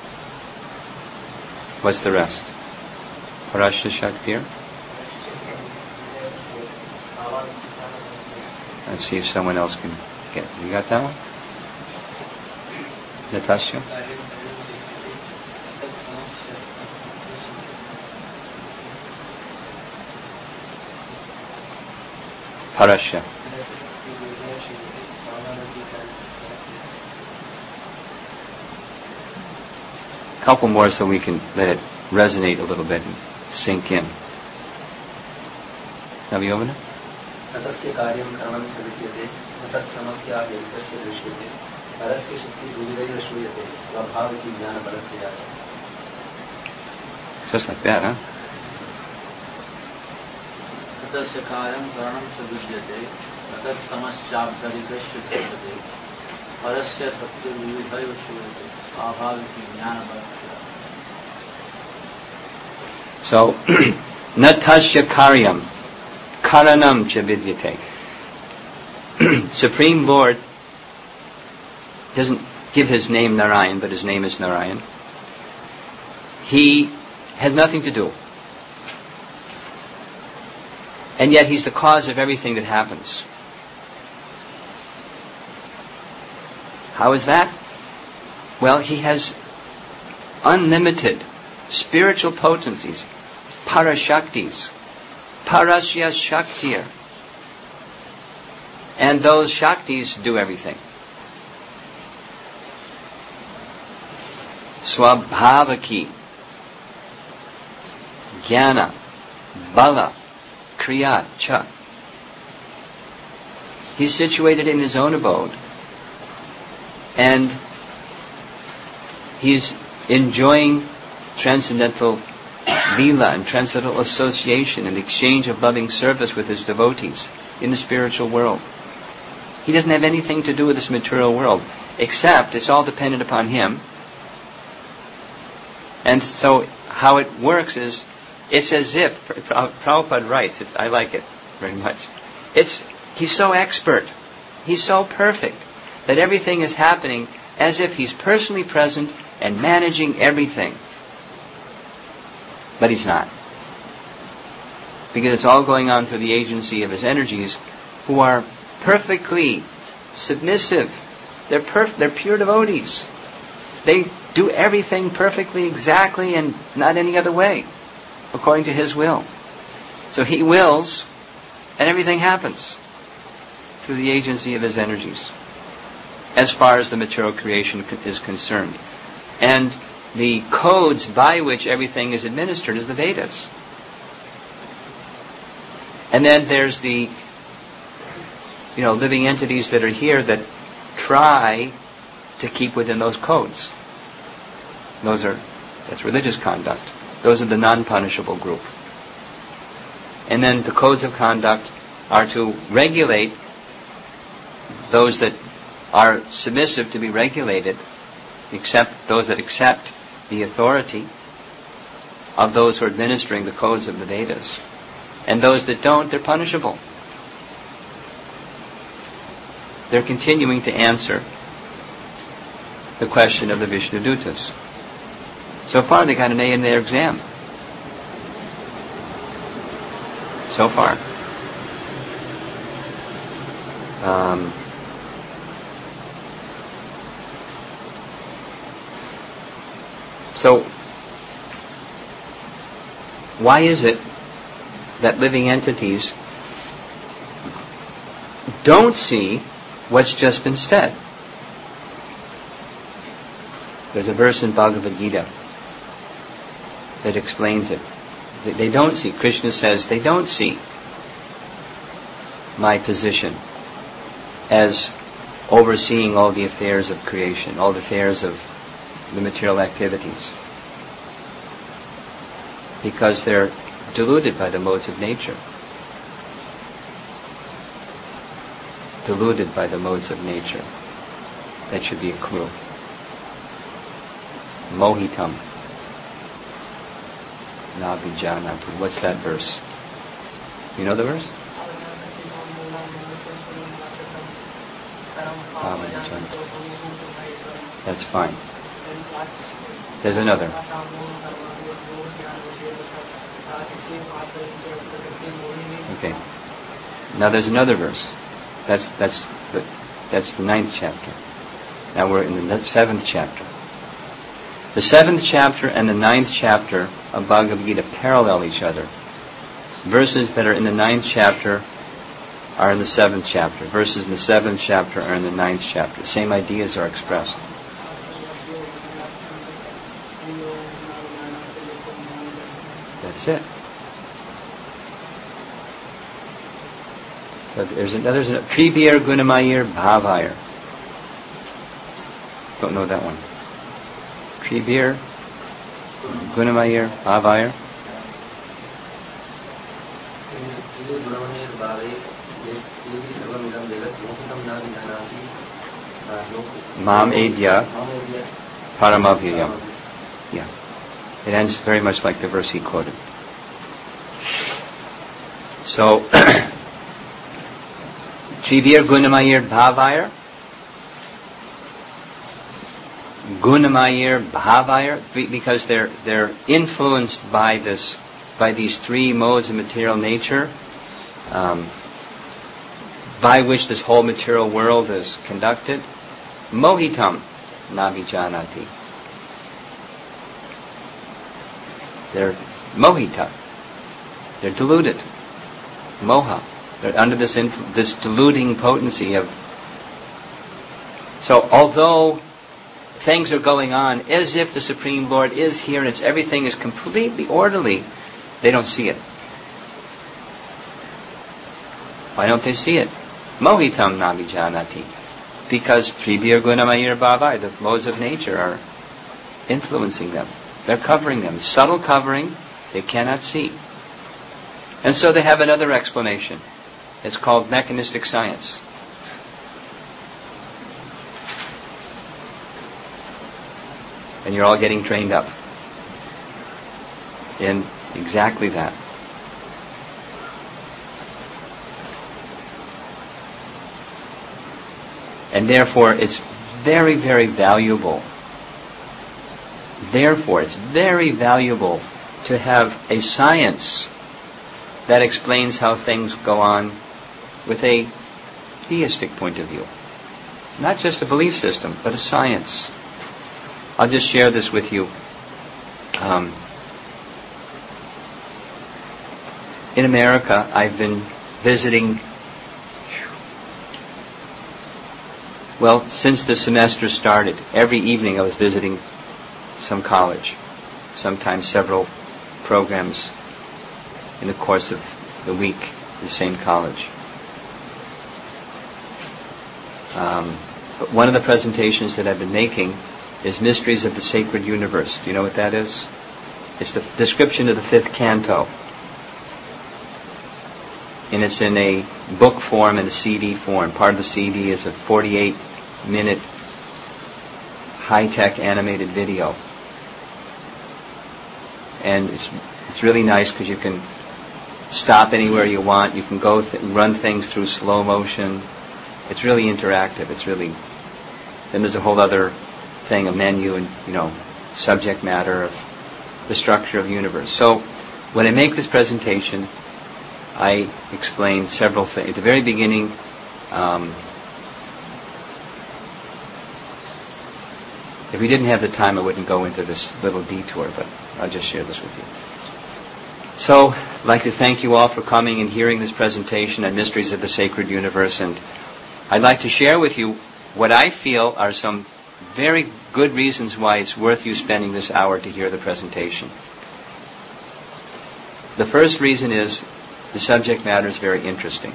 [SPEAKER 1] What's the rest? Parasya Shaktir. Let's see if someone else can get it. You got that one? Natasha? Parasya. A couple more so we can let it resonate a little bit and sink in. Naviyovana?
[SPEAKER 2] ततस्य कार्यं करणं च विद्यते तत् समस्या व्यक्तस्य दृश्यते परस्य शक्ति दुविधैव श्रूयते स्वाभाविकी ज्ञानबलक्रिया च.
[SPEAKER 1] Just like that, huh?
[SPEAKER 3] ततस्य कार्यं करणं च विद्यते तत् समस्याभ्यधिकस्य दृश्यते परस्य शक्ति दुविधैव श्रूयते स्वाभाविकी ज्ञानबलक्रिया.
[SPEAKER 1] So, natasya karyam karanam cha vidyate. Supreme Lord doesn't give his name Narayan, but his name is Narayan. He has nothing to do. And yet he's the cause of everything that happens. How is that? Well, he has unlimited spiritual potencies, parashaktis, parasya shaktir. And those shaktis do everything. Swabhavaki, jnana, bala, kriya, cha. He's situated in his own abode. And he's enjoying transcendental lila and transcendental association and the exchange of loving service with his devotees in the spiritual world. He doesn't have anything to do with this material world, except it's all dependent upon him. And so how it works is, it's as if, Prabhupada writes, it's, I like it very much, it's, he's so expert, he's so perfect, that everything is happening as if he's personally present and managing everything. But he's not. Because it's all going on through the agency of his energies, who are perfectly submissive. They're perf- they're pure devotees. They do everything perfectly, exactly, and not any other way, according to his will. So he wills, and everything happens through the agency of his energies, as far as the material creation is concerned. And the codes by which everything is administered is the Vedas. And then there's the, you know, living entities that are here that try to keep within those codes. Those are, that's religious conduct. Those are the non-punishable group. And then the codes of conduct are to regulate those that are submissive to be regulated, except those that accept the authority of those who are administering the codes of the Vedas. And those that don't, they're punishable. They're continuing to answer the question of the Vishnudutas. So far they got an A in their exam. So far. Um, so, why is it that living entities don't see what's just been said? There's a verse in Bhagavad Gita that explains it. They, they don't see, Krishna says, they don't see my position as overseeing all the affairs of creation, all the affairs of the material activities, because they're deluded by the modes of nature. Deluded by the modes of nature. That should be a clue. Mohitam. Nabijanati. What's that verse? You know the verse? That's fine. There's another. Okay. Now there's another verse. That's that's the that's the ninth chapter. Now we're in the seventh chapter. The seventh chapter and the ninth chapter of Bhagavad Gita parallel each other. Verses that are in the ninth chapter are in the seventh chapter. Verses in the seventh chapter are in the ninth chapter. The same ideas are expressed. That's it. So there's another, there's another Tribir Gunamayir Bhavayir. Don't know that one. Tribir Gunamayir Bhavayir. Mam Edya Paramavyayam. Yeah. It ends very much like the verse he quoted. So, Tribir Gunamayir Bhavayir. Gunamayir Bhavayir, because they're they're influenced by this, by these three modes of material nature, um, by which this whole material world is conducted. Mohitam Nabijanati. They're mohita. They're deluded. Moha. They're under this inf- this deluding potency of. So, although things are going on as if the Supreme Lord is here and it's everything is completely orderly, they don't see it. Why don't they see it? Mohitam Nabijanati. Because Tribir Gunamayir Bhavai, the modes of nature, are influencing them. They're covering them. Subtle covering, they cannot see. And so they have another explanation. It's called mechanistic science. And you're all getting trained up in exactly that. And therefore, it's very, very valuable. Therefore, it's very valuable to have a science that explains how things go on with a theistic point of view. Not just a belief system, but a science. I'll just share this with you. Um, in America, I've been visiting, well, since the semester started, every evening I was visiting some college, sometimes several programs in the course of the week, the same college. Um, but one of the presentations that I've been making is Mysteries of the Sacred Universe. Do you know what that is? It's the description of the fifth canto. And it's in a book form and a C D form. Part of the C D is a forty-eight minute high-tech animated video. And it's it's really nice because you can stop anywhere you want. You can go th- run things through slow motion. It's really interactive. It's really... Then there's a whole other thing, a menu and, you know, subject matter of the structure of the universe. So, when I make this presentation, I explain several things. At the very beginning, um, if we didn't have the time, I wouldn't go into this little detour, but I'll just share this with you. So, I'd like to thank you all for coming and hearing this presentation on Mysteries of the Sacred Universe, and I'd like to share with you what I feel are some very good reasons why it's worth you spending this hour to hear the presentation. The first reason is the subject matter is very interesting.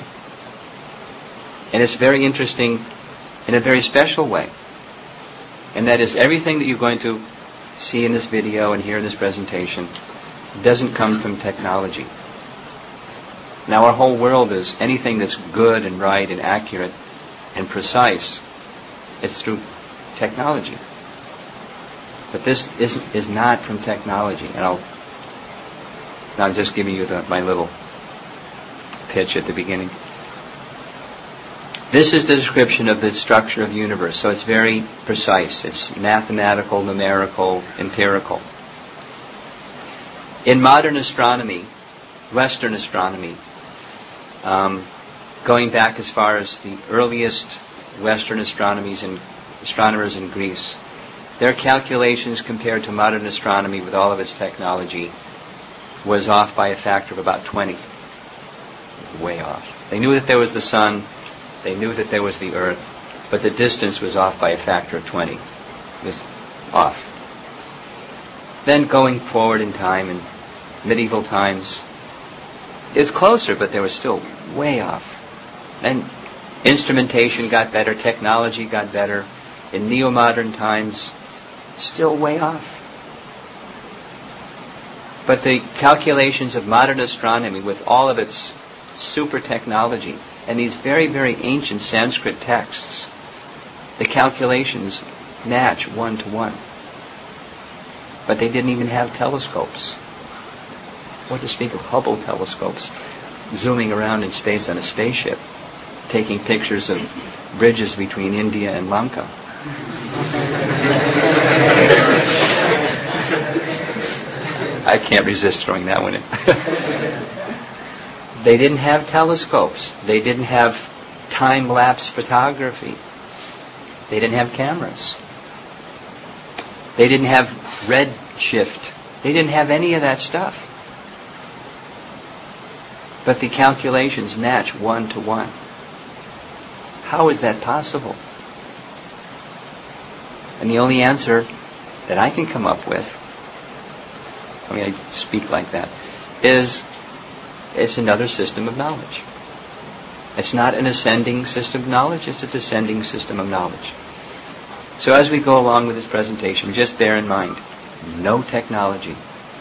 [SPEAKER 1] And it's very interesting in a very special way. And that is, everything that you're going to see in this video and hear in this presentation doesn't come from technology. Now, our whole world is anything that's good and right and accurate and precise. It's through technology. But this is, is not from technology. And I'll, now I'm just giving you the, my little pitch at the beginning. This is the description of the structure of the universe, so it's very precise. It's mathematical, numerical, empirical. In modern astronomy, Western astronomy, um, going back as far as the earliest Western astronomies and astronomers in Greece, their calculations compared to modern astronomy with all of its technology was off by a factor of about twenty. Way off. They knew that there was the sun. They knew that there was the earth, but the distance was off by a factor of twenty. It was off. Then going forward in time, in medieval times, it was closer, but they were still way off. And instrumentation got better, technology got better. In neo-modern times, still way off. But the calculations of modern astronomy, with all of its super technology, and these very, very ancient Sanskrit texts, the calculations match one to one. But they didn't even have telescopes. What to speak of Hubble telescopes, zooming around in space on a spaceship, taking pictures of bridges between India and Lanka. I can't resist throwing that one in. They didn't have telescopes. They didn't have time-lapse photography. They didn't have cameras. They didn't have redshift. They didn't have any of that stuff. But the calculations match one to one. How is that possible? And the only answer that I can come up with, I mean, I speak like that, is it's another system of knowledge. It's not an ascending system of knowledge, it's a descending system of knowledge. So as we go along with this presentation, just bear in mind, no technology.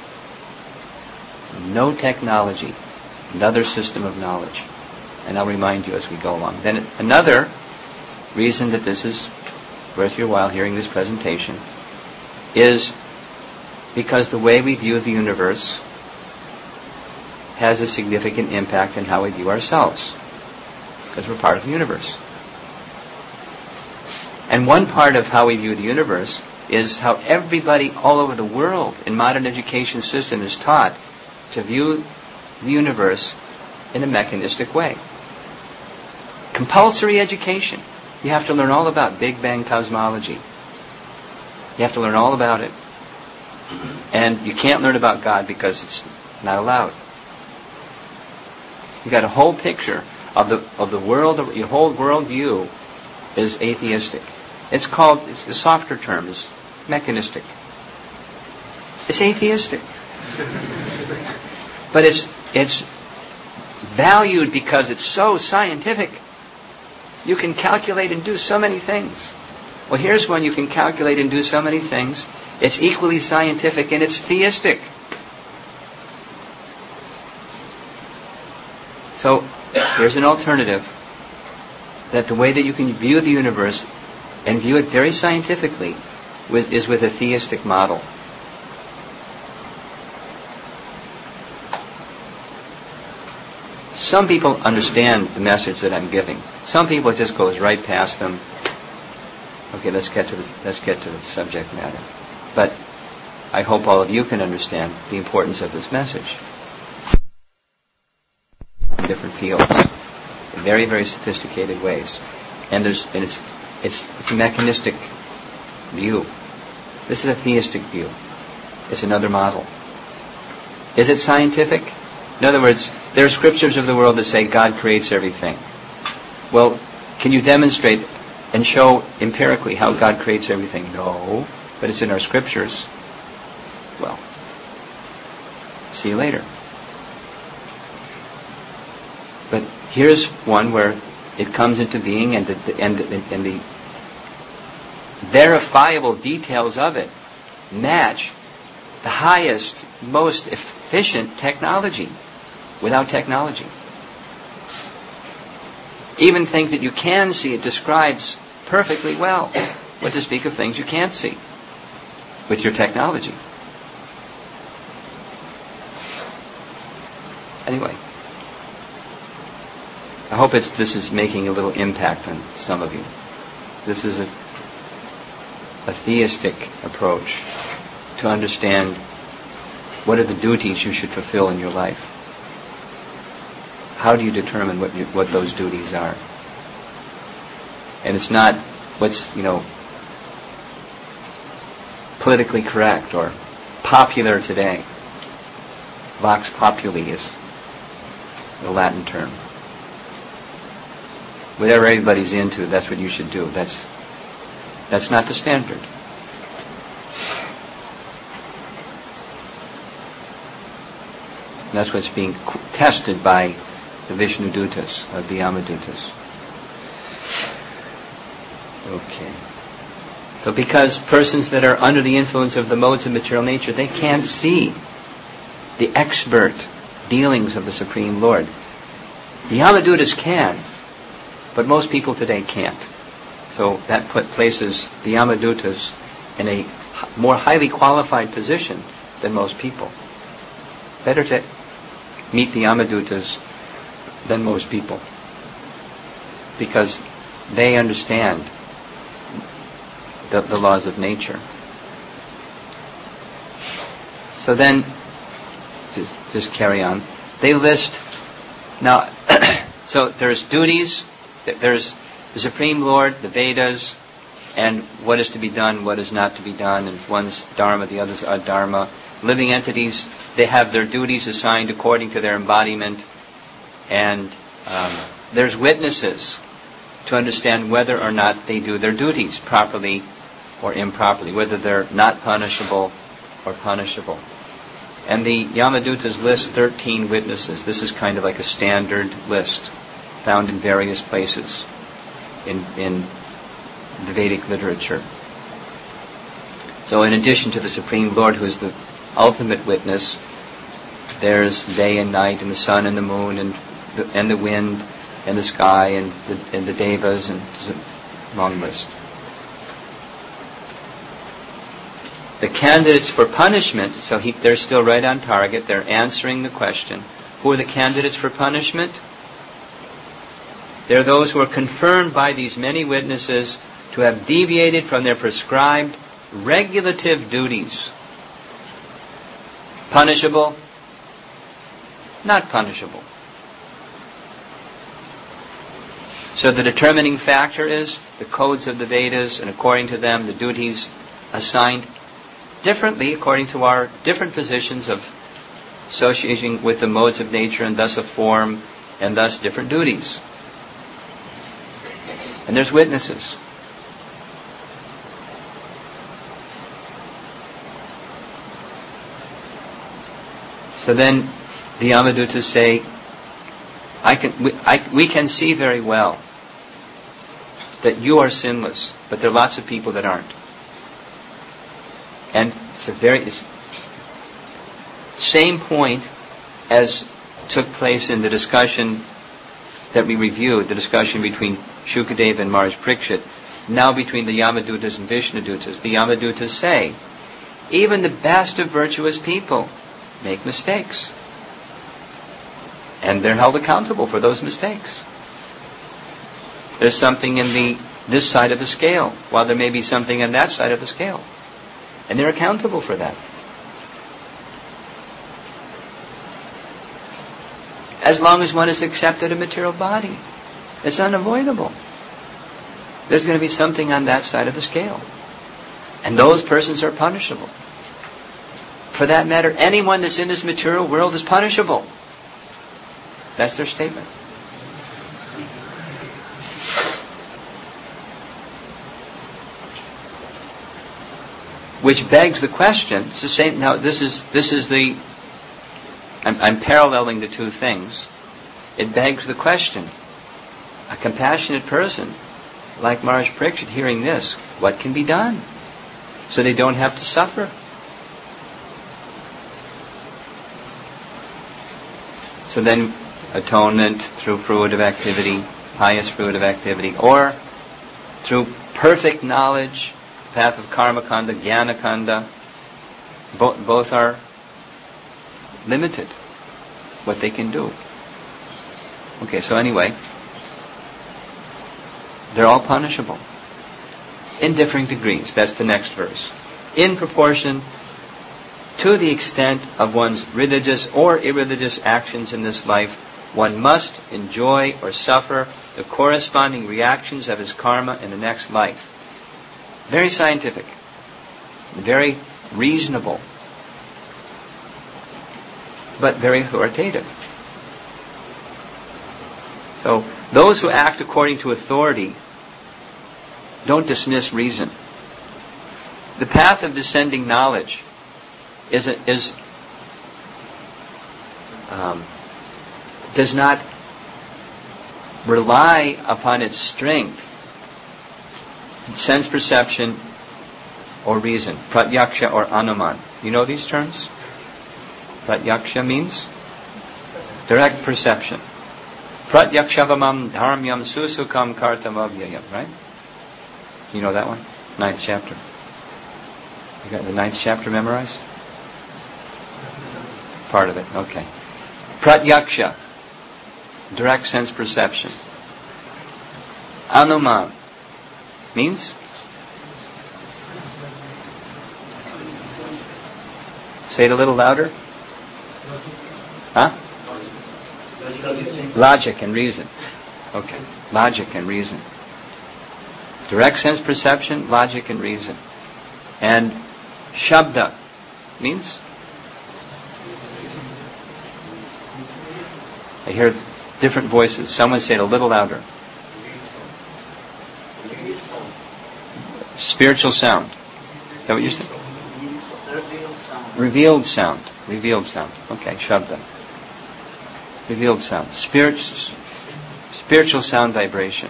[SPEAKER 1] No technology. Another system of knowledge. And I'll remind you as we go along. Then another reason that this is worth your while hearing this presentation is because the way we view the universe has a significant impact on how we view ourselves, because we're part of the universe. And one part of how we view the universe is how everybody all over the world in modern education system is taught to view the universe in a mechanistic way. Compulsory education. You have to learn all about Big Bang cosmology. You have to learn all about it. And you can't learn about God because it's not allowed. You got a whole picture of the of the world. Your whole worldview is atheistic. It's called, it's the softer term is mechanistic. It's atheistic, but it's it's valued because it's so scientific. You can calculate and do so many things. Well, here's one you can calculate and do so many things. It's equally scientific and it's theistic. So, here's an alternative, that the way that you can view the universe and view it very scientifically with, is with a theistic model. Some people understand the message that I'm giving. Some people it just goes right past them. Okay, let's get to the, let's get to the subject matter. But I hope all of you can understand the importance of this message. In different fields, in very, very sophisticated ways, and there's and it's it's it's a mechanistic view. This is a theistic view. It's another model. Is it scientific? In other words, there are scriptures of the world that say God creates everything. Well, can you demonstrate and show empirically how God creates everything. No, but it's in our scriptures. Well, see you later. But here's one where it comes into being, and the, and the, and the verifiable details of it match the highest, most efficient technology without technology. Even things that you can see, it describes perfectly well. What to speak of things you can't see with your technology. Anyway, I hope it's, this is making a little impact on some of you. This is a, a theistic approach to understand what are the duties you should fulfill in your life. How do you determine what you, what those duties are? And it's not what's, you know, politically correct or popular today. Vox populi is the Latin term. Whatever everybody's into, that's what you should do. That's that's not the standard. That's what's being tested by the Vishnu Dutas, or the Yamadutas. Okay. So because persons that are under the influence of the modes of material nature, they can't see the expert dealings of the Supreme Lord. The Yamadutas can, but most people today can't. So that put, places the Yamadutas in a more highly qualified position than most people. Better to meet the Yamadutas than most people, because they understand the, the laws of nature. So then, just, just carry on. They list, now, so there's duties, there's the Supreme Lord, the Vedas, and what is to be done, what is not to be done, and one's dharma, the other's adharma. Living entities, they have their duties assigned according to their embodiment, and um, there's witnesses to understand whether or not they do their duties properly or improperly, whether they're not punishable or punishable. And the Yamadutas list thirteen witnesses. This is kind of like a standard list found in various places in, in the Vedic literature. So in addition to the Supreme Lord, who is the ultimate witness, there's day and night, and the sun and the moon, and the, and the wind, and the sky, and the, and the devas, and it's a long list. The candidates for punishment, so he, they're still right on target. They're answering the question. Who are the candidates for punishment? They're those who are confirmed by these many witnesses to have deviated from their prescribed regulative duties. Punishable, not punishable. So the determining factor is the codes of the Vedas, and according to them, the duties assigned differently according to our different positions of associating with the modes of nature, and thus a form, and thus different duties. And there's witnesses. So then the Yamadutas say, I can, we, I, we can see very well that you are sinless, but there are lots of people that aren't. And it's a very it's same point as took place in the discussion that we reviewed, the discussion between Shukadeva and Maharaj Parikshit, now between the Yamadutas and Vishnudutas. The Yamadutas say, even the best of virtuous people make mistakes. And they're held accountable for those mistakes. There's something in the this side of the scale, while there may be something on that side of the scale. And they're accountable for that. As long as one has accepted a material body, it's unavoidable. There's going to be something on that side of the scale. And those persons are punishable. For that matter, anyone that's in this material world is punishable. That's their statement. Which begs the question, it's the same, now this is, this is the, I'm, I'm paralleling the two things. It begs the question, a compassionate person like Maharaj Parikshit hearing this, what can be done so they don't have to suffer? So then atonement through fruitive activity, pious fruitive activity, or through perfect knowledge, path of karma kanda, jnana kanda, bo- both are limited, what they can do. Okay, so anyway, they're all punishable in differing degrees. That's the next verse. In proportion to the extent of one's religious or irreligious actions in this life, one must enjoy or suffer the corresponding reactions of his karma in the next life. Very scientific, very reasonable, but very authoritative. So, those who act according to authority don't dismiss reason. The path of descending knowledge is, a, is um, does not rely upon its strength, sense perception, or reason. Pratyaksha or anuman. You know these terms? Pratyaksha means direct perception. Pratyakshavamam dharmyam susukam kartamavyayam. Right? You know that one? Ninth chapter. You got the ninth chapter memorized? Part of it. Okay. Pratyaksha. Direct sense perception. Anuman means? Say it a little louder. Huh? Logic and reason. Okay. Logic and reason. Direct sense perception, logic and reason. And Shabda means? I hear different voices. Someone say it a little louder. Spiritual sound. Is that what you said?
[SPEAKER 3] Revealed sound.
[SPEAKER 1] Revealed sound. Revealed sound. Okay, Shabda. Revealed sound. Spirit, spiritual sound vibration.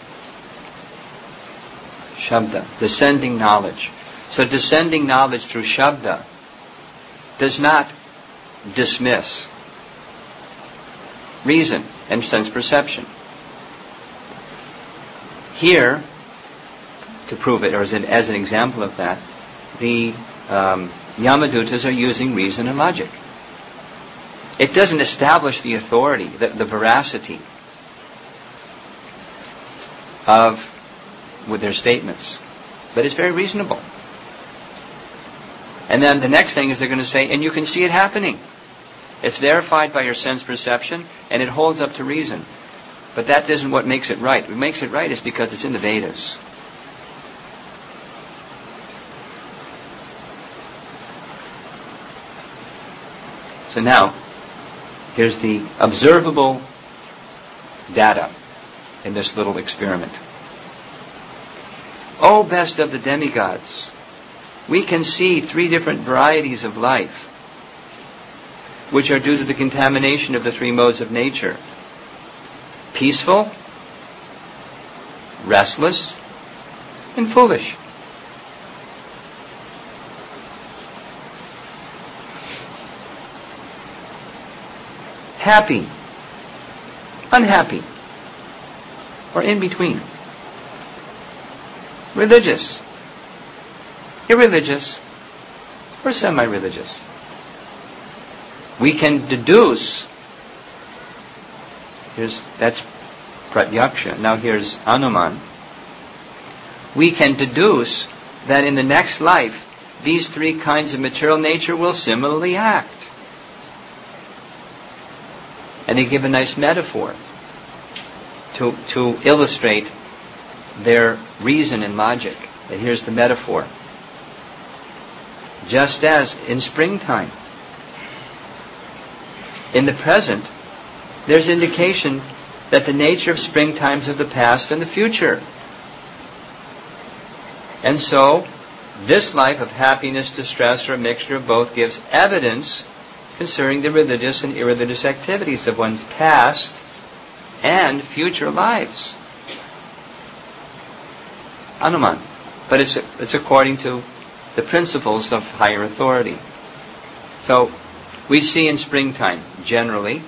[SPEAKER 1] Shabda. Descending knowledge. So descending knowledge through Shabda does not dismiss reason and sense perception. Here, to prove it, or as an, as an example of that, the um, Yamadutas are using reason and logic. It doesn't establish the authority, the, the veracity of with their statements, but it's very reasonable. And then the next thing is they're going to say, and you can see it happening. It's verified by your sense perception, and it holds up to reason. But that isn't what makes it right. What makes it right is because it's in the Vedas. So now, here's the observable data in this little experiment. O best of the demigods, we can see three different varieties of life, which are due to the contamination of the three modes of nature. Peaceful, restless, and foolish. Happy, unhappy, or in between. Religious, irreligious, or semi-religious. We can deduce, here's, that's Pratyaksha, now here's Anuman. We can deduce that in the next life, these three kinds of material nature will similarly act. And they give a nice metaphor to, to illustrate their reason and logic. And here's the metaphor. Just as in springtime, in the present, there's indication that the nature of springtimes of the past and the future. And so, This life of happiness, distress, or a mixture of both gives evidence concerning the religious and irreligious activities of one's past and future lives. Anuman. But it's, it's according to the principles of higher authority. So, we see in springtime, generally,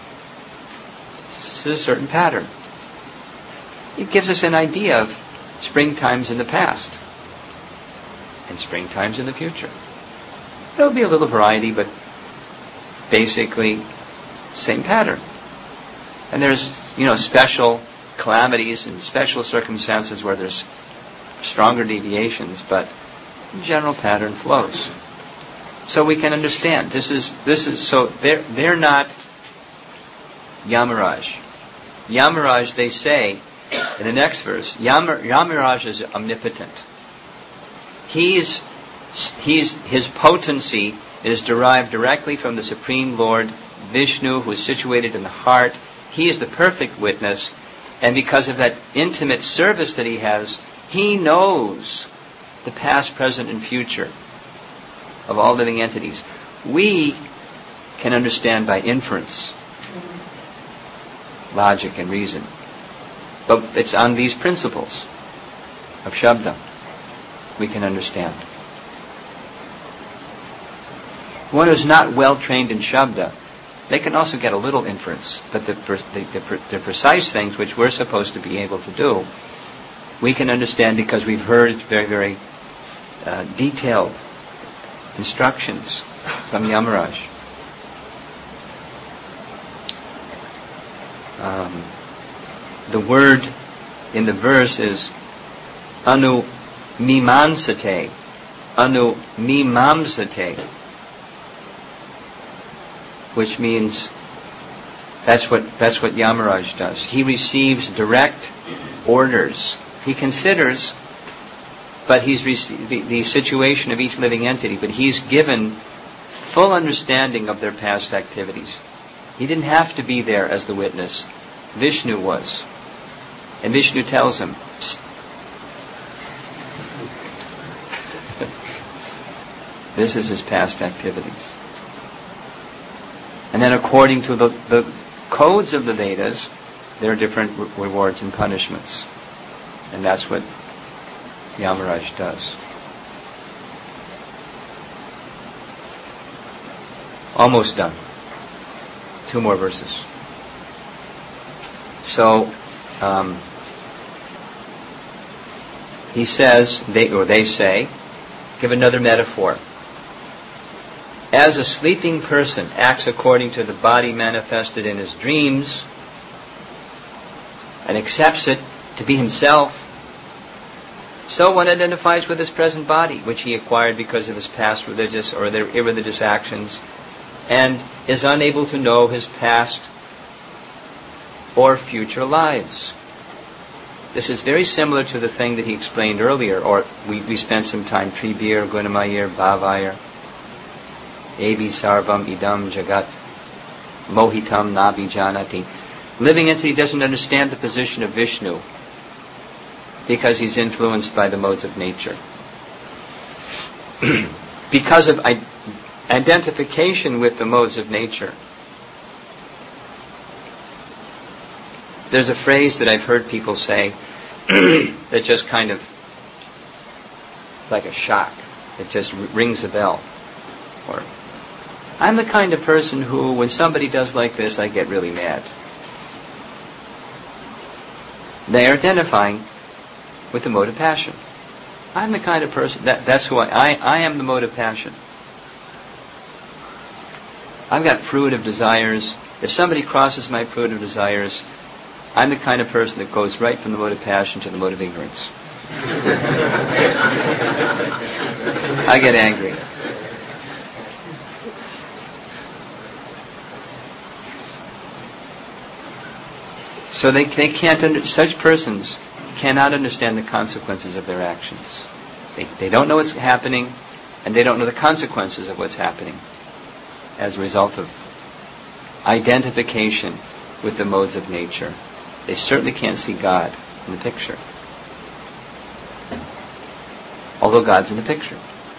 [SPEAKER 1] this is a certain pattern. It gives us an idea of springtimes in the past and springtimes in the future. There'll be a little variety, but basically, same pattern. And there's, you know, special calamities and special circumstances where there's stronger deviations, but the general pattern flows. So we can understand. This is this is so they're they're not Yamaraj. Yamaraj, they say in the next verse, Yamar, Yamaraj is omnipotent. He's he's his potency is derived directly from the Supreme Lord Vishnu, who is situated in the heart. He is the perfect witness, and because of that intimate service that he has, he knows the past, present, and future of all living entities. We can understand by inference, logic and reason. But it's on these principles of Shabda we can understand. One who's not well trained in Shabda, they can also get a little inference, but the, the, the, the precise things which we're supposed to be able to do, we can understand because we've heard very, very uh, detailed instructions from Yamaraj. Um, the word in the verse is anu mimansate, anu mimamsate, which means that's what that's what Yamaraj does. He receives direct orders. He considers, but he's rece- the, the situation of each living entity, but he's given full understanding of their past activities. He didn't have to be there as the witness. Vishnu was. And Vishnu tells him, this is his past activities. And then according to the, the codes of the Vedas, there are different re- rewards and punishments. And that's what Yamaraj does. Almost done. Two more verses. So, um, he says, they or they say, give another metaphor. As a sleeping person acts according to the body manifested in his dreams and accepts it to be himself, so one identifies with his present body, which he acquired because of his past religious or their irreligious actions, and is unable to know his past or future lives. This is very similar to the thing that he explained earlier, or we, we spent some time, Tribir, Gunamayir, Bhavayir, Ebi Sarvam Idam Jagat, Mohitam Nabi Janati. Living entity doesn't understand the position of Vishnu because he's influenced by the modes of nature. Because of I- identification with the modes of nature. There's a phrase that I've heard people say that just kind of like a shock. It just r- rings a bell. Or, I'm the kind of person who, when somebody does like this, I get really mad. They are identifying with the mode of passion. I'm the kind of person, that, that's who I, I, I am the mode of passion. I've got fruitive desires. If somebody crosses my fruitive desires, I'm the kind of person that goes right from the mode of passion to the mode of ignorance. I get angry. So they they can't under, such persons cannot understand the consequences of their actions. They they don't know what's happening, and they don't know the consequences of what's happening as a result of identification with the modes of nature. They certainly can't see God in the picture. although God's in the picture.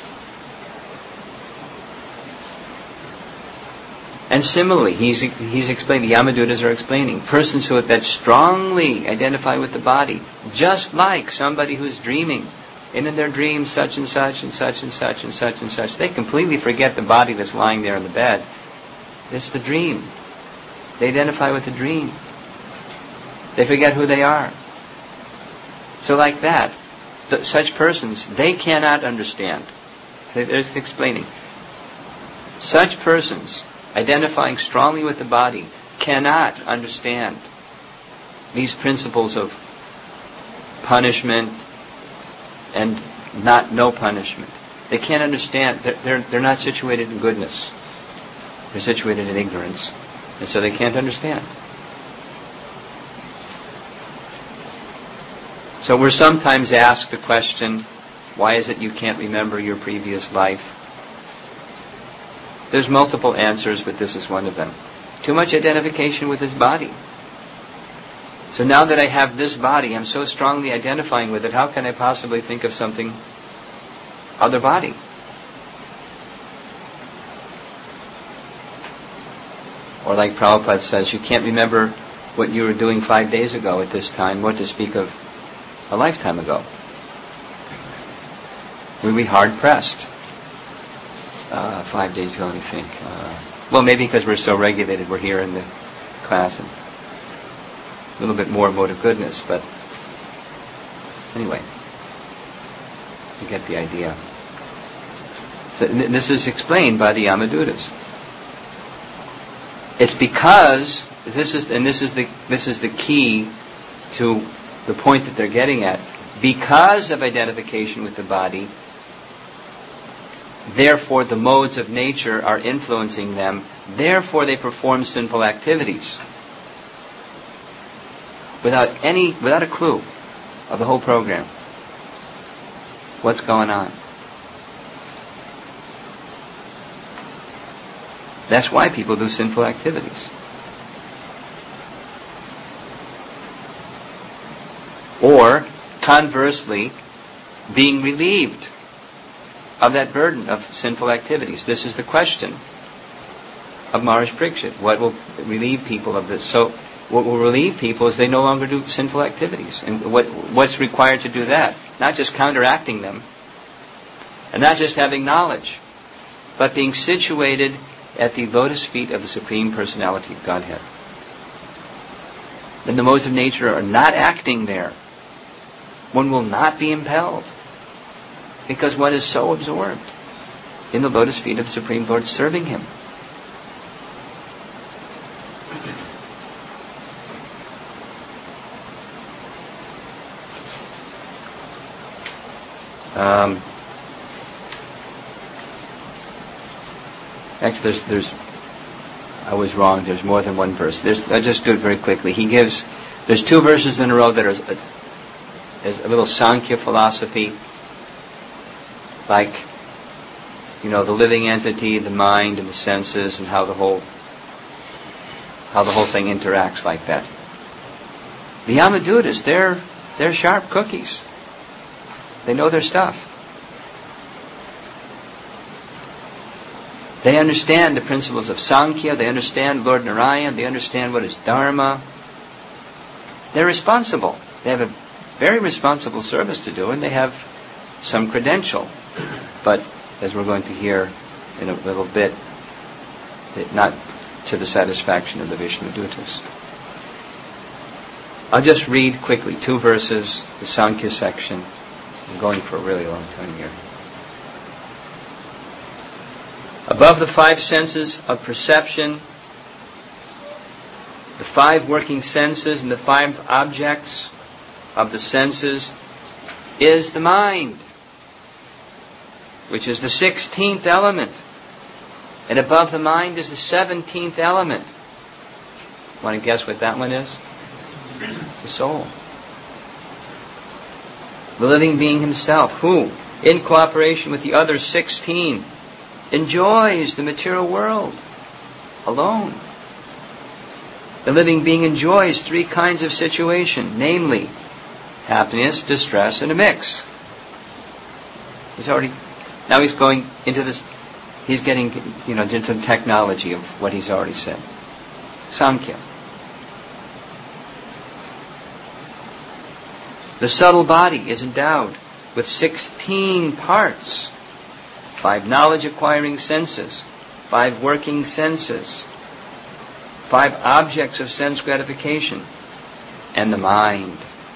[SPEAKER 1] And similarly, he's he's explaining, the Yamadutas are explaining, persons who that strongly identify with the body, just like somebody who's dreaming, and in their dreams such and such and such and such and such and such, they completely forget the body that's lying there in the bed. It's the dream. They identify with the dream. They forget who they are. So like that, th- such persons, they cannot understand. So they're explaining. Such persons, identifying strongly with the body, cannot understand these principles of punishment and not no punishment. They can't understand. They're, they're, they're not situated in goodness. They're situated in ignorance. And so they can't understand. So we're sometimes asked the question, why is it you can't remember your previous life? There's multiple answers, but this is one of them. Too much identification with this body. So now that I have this body, I'm so strongly identifying with it, how can I possibly think of something other body? Or like Prabhupada says, you can't remember what you were doing five days ago at this time, what to speak of a lifetime ago. We'd be hard pressed. Uh, five days ago, I think. Uh, well, maybe because we're so regulated, we're here in the class, and a little bit more mode of goodness, but anyway, you get the idea. So th- this is explained by the Yamadutas. It's because this is, and this is the this is the key to the point that they're getting at. Because of identification with the body, therefore the modes of nature are influencing them. Therefore they perform sinful activities without any, without a clue of the whole program. What's going on? That's why people do sinful activities. Or, conversely, being relieved of that burden of sinful activities. This is the question of Maharaj Parikshit. What will relieve people of this? So, what will relieve people is they no longer do sinful activities. And what what's required to do that? Not just counteracting them, and not just having knowledge, but being situated at the lotus feet of the Supreme Personality of Godhead. Then the modes of nature are not acting there. One will not be impelled, because one is so absorbed in the lotus feet of the Supreme Lord, serving Him. Um, actually, there's, there's, I was wrong. There's more than one verse. There's, I'll just do it very quickly. He gives, there's two verses in a row that are a, there's a little Sankhya philosophy, like, you know, the living entity, the mind, and the senses, and how the whole, how the whole thing interacts like that. The Yamadutas, they're, they're sharp cookies. They know their stuff. They understand the principles of Sankhya. They understand Lord Narayan. They understand what is Dharma. They're responsible. They have a very responsible service to do, and they have some credential. But, as we're going to hear in a little bit, not to the satisfaction of the Vishnudutas. I'll just read quickly two verses, the Sankhya section. I'm going for a really long time here. Above the five senses of perception, the five working senses and the five objects of the senses is the mind, which is the sixteenth element. And above the mind is the seventeenth element. Want to guess what that one is? The soul. The living being himself, who, in cooperation with the other sixteen, enjoys the material world alone. The living being enjoys three kinds of situation, namely, happiness, distress, and a mix. He's already, now he's going into this, he's getting, you know, into the technology of what he's already said. Samkhya. The subtle body is endowed with sixteen parts. Five knowledge-acquiring senses, five working senses, five objects of sense gratification, and the mind.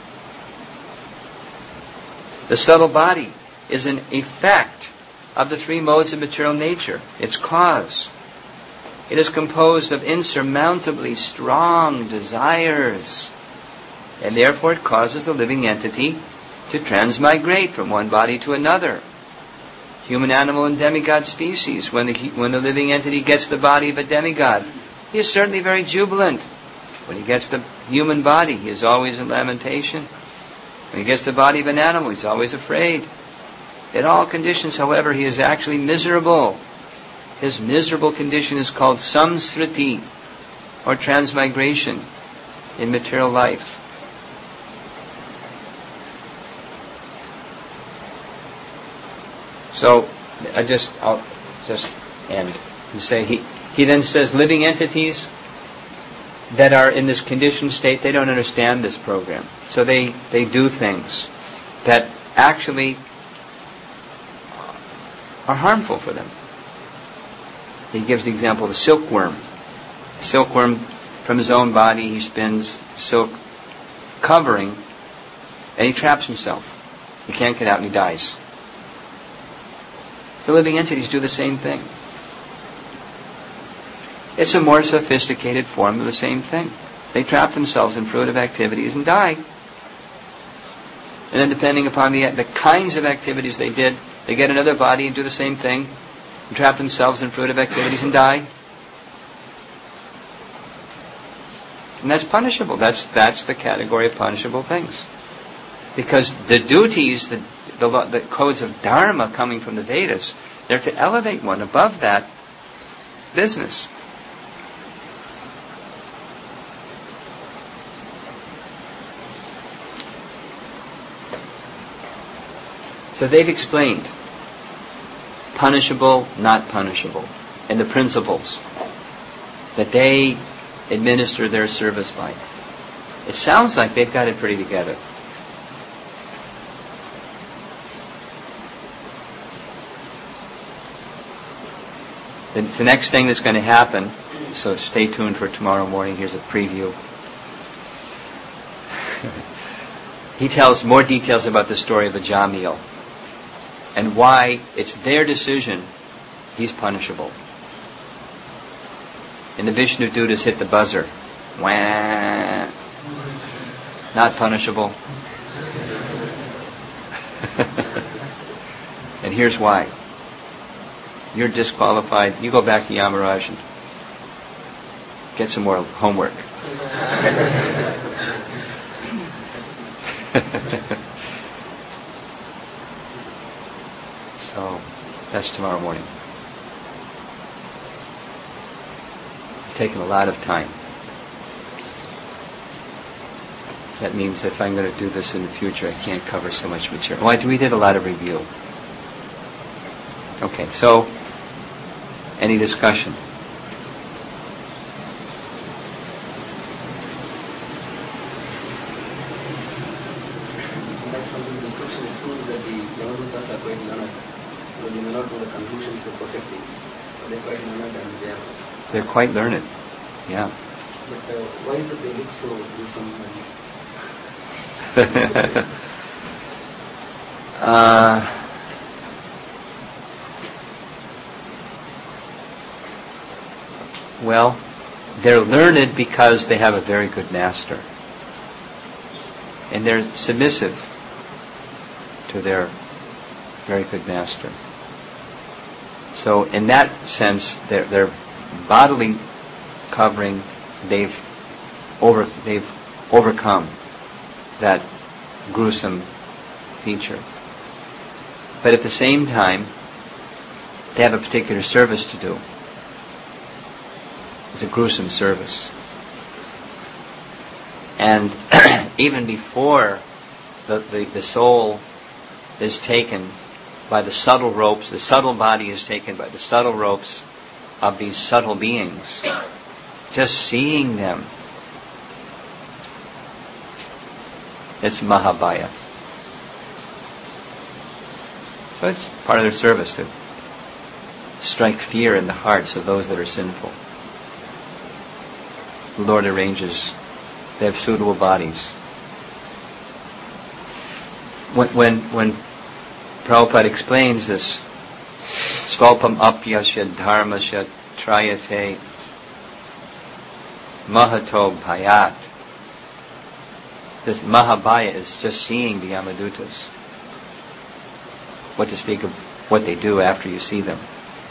[SPEAKER 1] The subtle body is an effect of the three modes of material nature, its cause. It is composed of insurmountably strong desires, and therefore it causes the living entity to transmigrate from one body to another. Human, animal, and demigod species, when the, when the living entity gets the body of a demigod, he is certainly very jubilant. When he gets the human body, he is always in lamentation. When he gets the body of an animal, he's always afraid. In all conditions, however, he is actually miserable. His miserable condition is called samsriti, or transmigration, in material life. So, I just, I'll just end and say, he, he then says living entities that are in this conditioned state, they don't understand this program. So they, they do things that actually are harmful for them. He gives the example of a silkworm. Silkworm, from his own body, he spins silk covering, and he traps himself. He can't get out and he dies. The living entities do the same thing. It's a more sophisticated form of the same thing. They trap themselves in fruitive activities and die. And then depending upon the, the kinds of activities they did, they get another body and do the same thing, and trap themselves in fruitive activities and die. And that's punishable. That's, that's the category of punishable things. Because the duties, the The, the codes of Dharma coming from the Vedas, they're to elevate one above that business. So they've explained punishable, not punishable, and the principles that they administer their service by. It sounds like they've got it pretty together. The, the next thing that's going to happen, so stay tuned for tomorrow morning. Here's a preview. He tells more details about the story of Ajamil and why it's their decision he's punishable. And the Vishnu Dutas hit the buzzer. Wah. Not punishable. And here's why. You're disqualified. You go back to Yamaraj and get some more homework. So, that's tomorrow morning. It's taken a lot of time. That means that if I'm going to do this in the future, I can't cover so much material. Well, we did a lot of review. Okay, so, any discussion?
[SPEAKER 2] Sometimes from this description it seems that the Yamadutas are quite learned. But they may not know the conclusions so perfectly. But they're quite learned and they are...
[SPEAKER 1] They're quite learned, yeah.
[SPEAKER 2] But uh, why is that they look so gruesome and...
[SPEAKER 1] uh... Well, they're learned because they have a very good master. And they're submissive to their very good master. So in that sense, their their bodily covering, they've over they've overcome that gruesome feature. But at the same time, they have a particular service to do. It's a gruesome service. And even before the, the, the soul is taken by the subtle ropes. The subtle body is taken by the subtle ropes of these subtle beings. Just seeing them, it's Mahabhaya. So it's part of their service to strike fear in the hearts of those that are sinful. The Lord arranges, they have suitable bodies. When, when, when Prabhupada explains this, Svalpam apyasya dharmasya trayate mahato bhayat. This Mahabhaya is just seeing the Yamadutas. What to speak of what they do after you see them.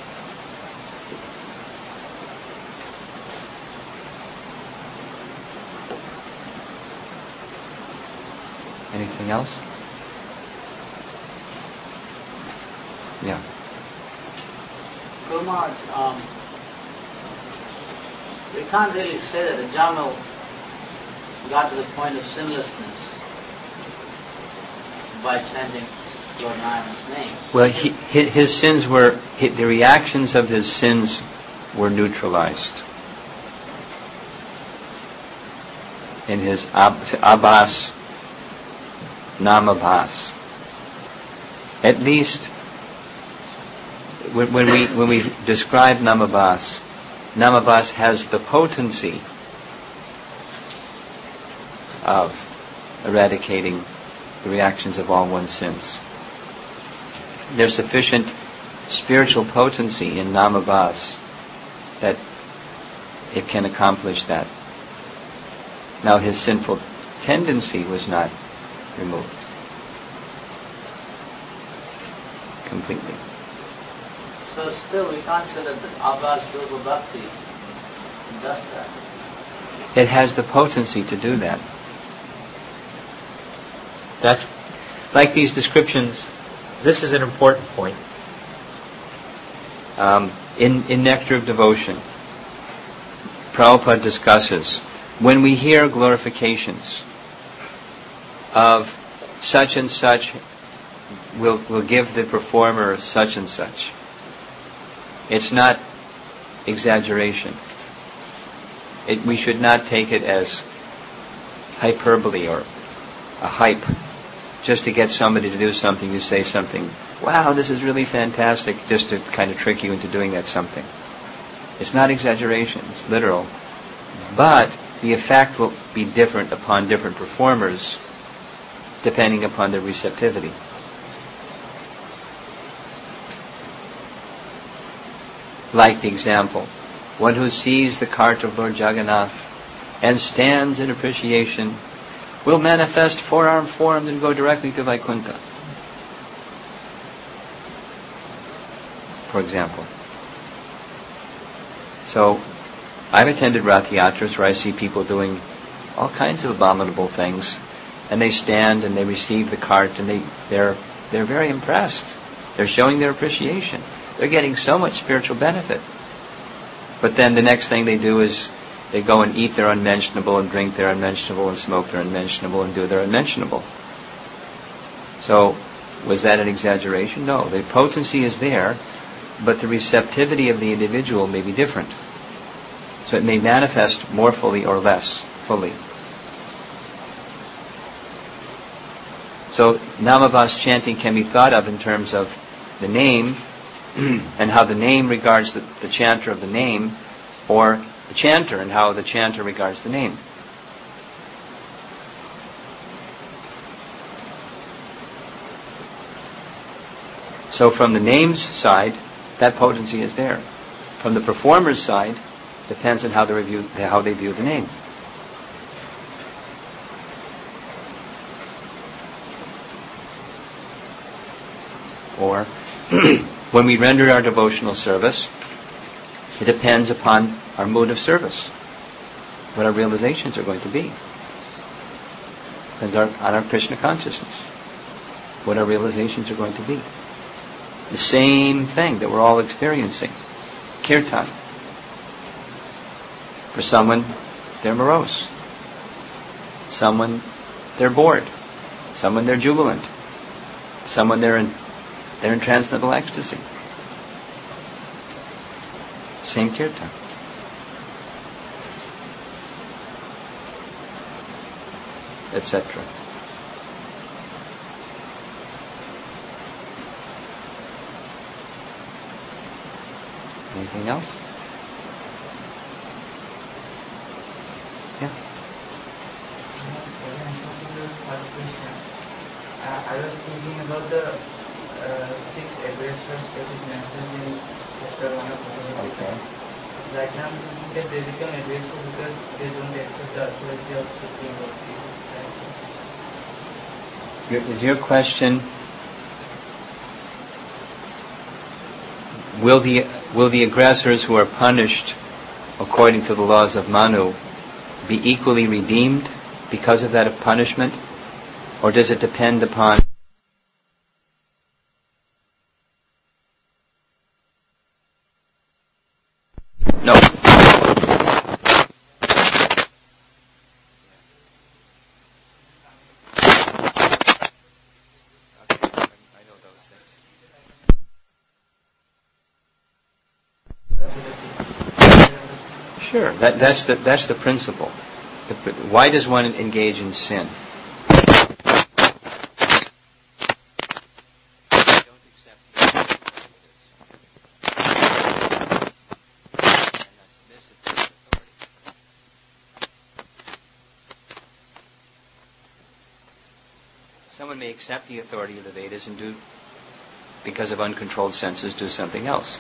[SPEAKER 1] Anything else? Yeah.
[SPEAKER 3] Guru Maharaj, um, we can't really say that the Jamal got to the point of sinlessness by chanting Lord Narayana's name.
[SPEAKER 1] Well, he, his, his sins were, his, the reactions of his sins were neutralized. In his ab, Abbas, Namabhas. At least, when, when we when we describe Namabhas, Namabhas has the potency of eradicating the reactions of all one's sins. There's sufficient spiritual potency in Namabhas that it can accomplish that. Now his sinful tendency was not removed completely.
[SPEAKER 3] So still we can't say that the Abbas Rupa Bhakti does that.
[SPEAKER 1] It has the potency to do that. That's like these descriptions. This is an important point. Um, in, in Nectar of Devotion, Prabhupada discusses when we hear glorifications of such and such, will will give the performer such and such. It's not exaggeration. It, we should not take it as hyperbole or a hype. Just to get somebody to do something, you say something, wow, this is really fantastic, just to kind of trick you into doing that something. It's not exaggeration, it's literal. But the effect will be different upon different performers, depending upon their receptivity. Like the example, one who sees the cart of Lord Jagannath and stands in appreciation will manifest four-arm formed and go directly to Vaikuntha. For example. So, I've attended Rath Yatras where I see people doing all kinds of abominable things, and they stand and they receive the cart, and they, they're they're very impressed. They're showing their appreciation. They're getting so much spiritual benefit. But then the next thing they do is they go and eat their unmentionable and drink their unmentionable and smoke their unmentionable and do their unmentionable. So, was that an exaggeration? No. The potency is there, but the receptivity of the individual may be different. So it may manifest more fully or less fully. So Namabhas chanting can be thought of in terms of the name and how the name regards the, the chanter of the name, or the chanter and how the chanter regards the name. So from the name's side, that potency is there. From the performer's side, depends on how they review, how they view the name. Or when we render our devotional service, it depends upon our mood of service, what our realizations are going to be. Depends our, on our Krishna consciousness, what our realizations are going to be. The same thing that we're all experiencing. Kirtan. For someone, they're morose. Someone, they're bored. Someone, they're jubilant. Someone, they're in, They're in transcendental ecstasy. Same kirtan. Etc. Anything else? Yeah.
[SPEAKER 4] First question. Uh, I was thinking about the uh, six aggressors that is mentioned in chapter one of Bhagavad Gita.
[SPEAKER 1] Okay.
[SPEAKER 4] Right now, that they become aggressive because they don't accept the authority of Supreme Lord.
[SPEAKER 1] Your, is your question, will the will the aggressors who are punished according to the laws of Manu be equally redeemed because of that punishment? Or does it depend upon No. Sure, that, that's the that's the principle. The, why does one engage in sin? Someone may accept the authority of the Vedas and do, because of uncontrolled senses, do something else.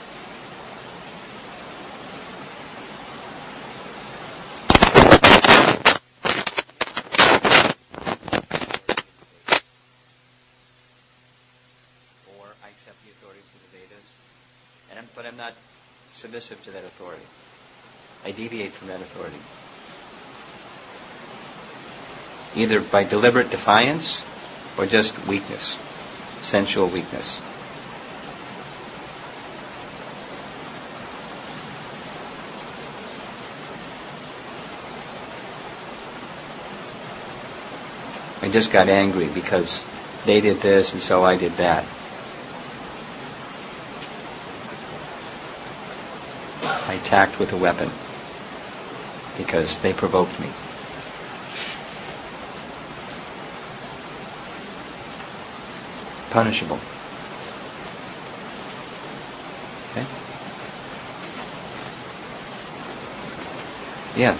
[SPEAKER 1] Or I accept the authorities of the Vedas, and I'm, but I'm not submissive to that authority. I deviate from that authority. Either by deliberate defiance or just weakness, sensual weakness. I just got angry because they did this and so I did that. I attacked with a weapon because they provoked me. Punishable. Okay? Yes.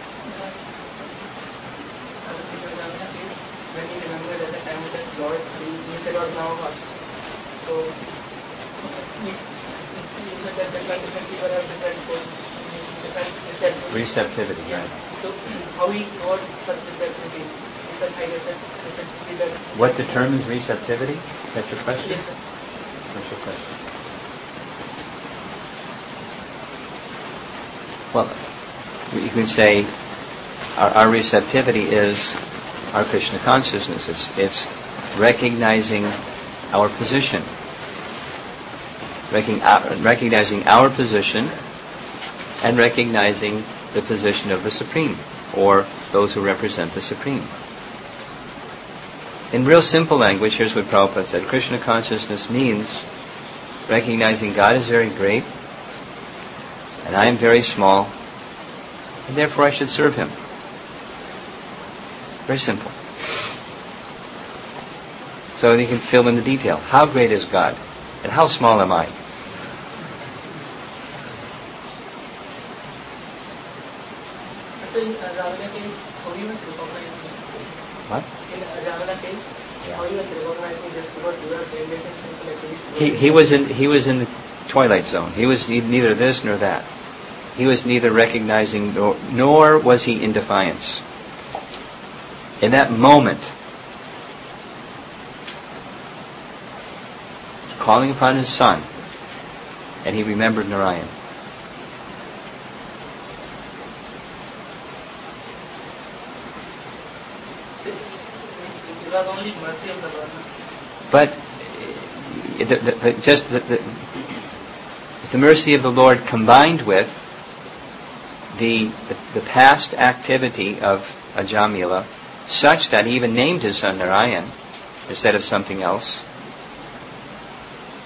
[SPEAKER 4] When he remembered at the time that Lord, he said was now us. So, he said that different people have different different receptivity.
[SPEAKER 1] Receptivity,
[SPEAKER 4] Yeah.
[SPEAKER 1] right.
[SPEAKER 4] So, how he got such receptivity? Such high receptivity that.
[SPEAKER 1] What determines receptivity? Is that your question?
[SPEAKER 4] Yes, sir.
[SPEAKER 1] What's your question? Well, you can say our, our receptivity is our Krishna consciousness. It's it's recognizing our position, recognizing our position, and recognizing the position of the Supreme, or those who represent the Supreme. In real simple language, here's what Prabhupada said. Krishna consciousness means recognizing God is very great, and I am very small, and therefore I should serve Him. Very simple. So you can fill in the detail. How great is God? And how small am I?
[SPEAKER 4] So in Ravana case, how you must recognize me?
[SPEAKER 1] What?
[SPEAKER 4] In Ravana case,
[SPEAKER 1] Yeah.
[SPEAKER 4] how you must recognize me just because you are saying that in simple activities?
[SPEAKER 1] He, he was in he was in the twilight zone. He was neither this nor that. He was neither recognizing nor, nor was he in defiance. In that moment, calling upon his son, and he remembered Narayan.
[SPEAKER 4] So, it was only mercy of the Lord.
[SPEAKER 1] But uh, the, the, the, just the, the, the mercy of the Lord combined with the, the, the past activity of Ajamila, such that he even named his son Narayan instead of something else.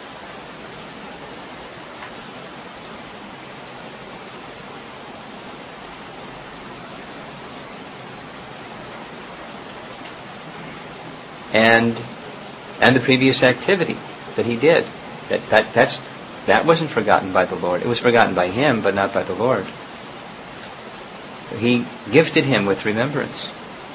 [SPEAKER 1] and and the previous activity that he did. That that that's that wasn't forgotten by the Lord. It was forgotten by him, but not by the Lord. So he gifted him with remembrance.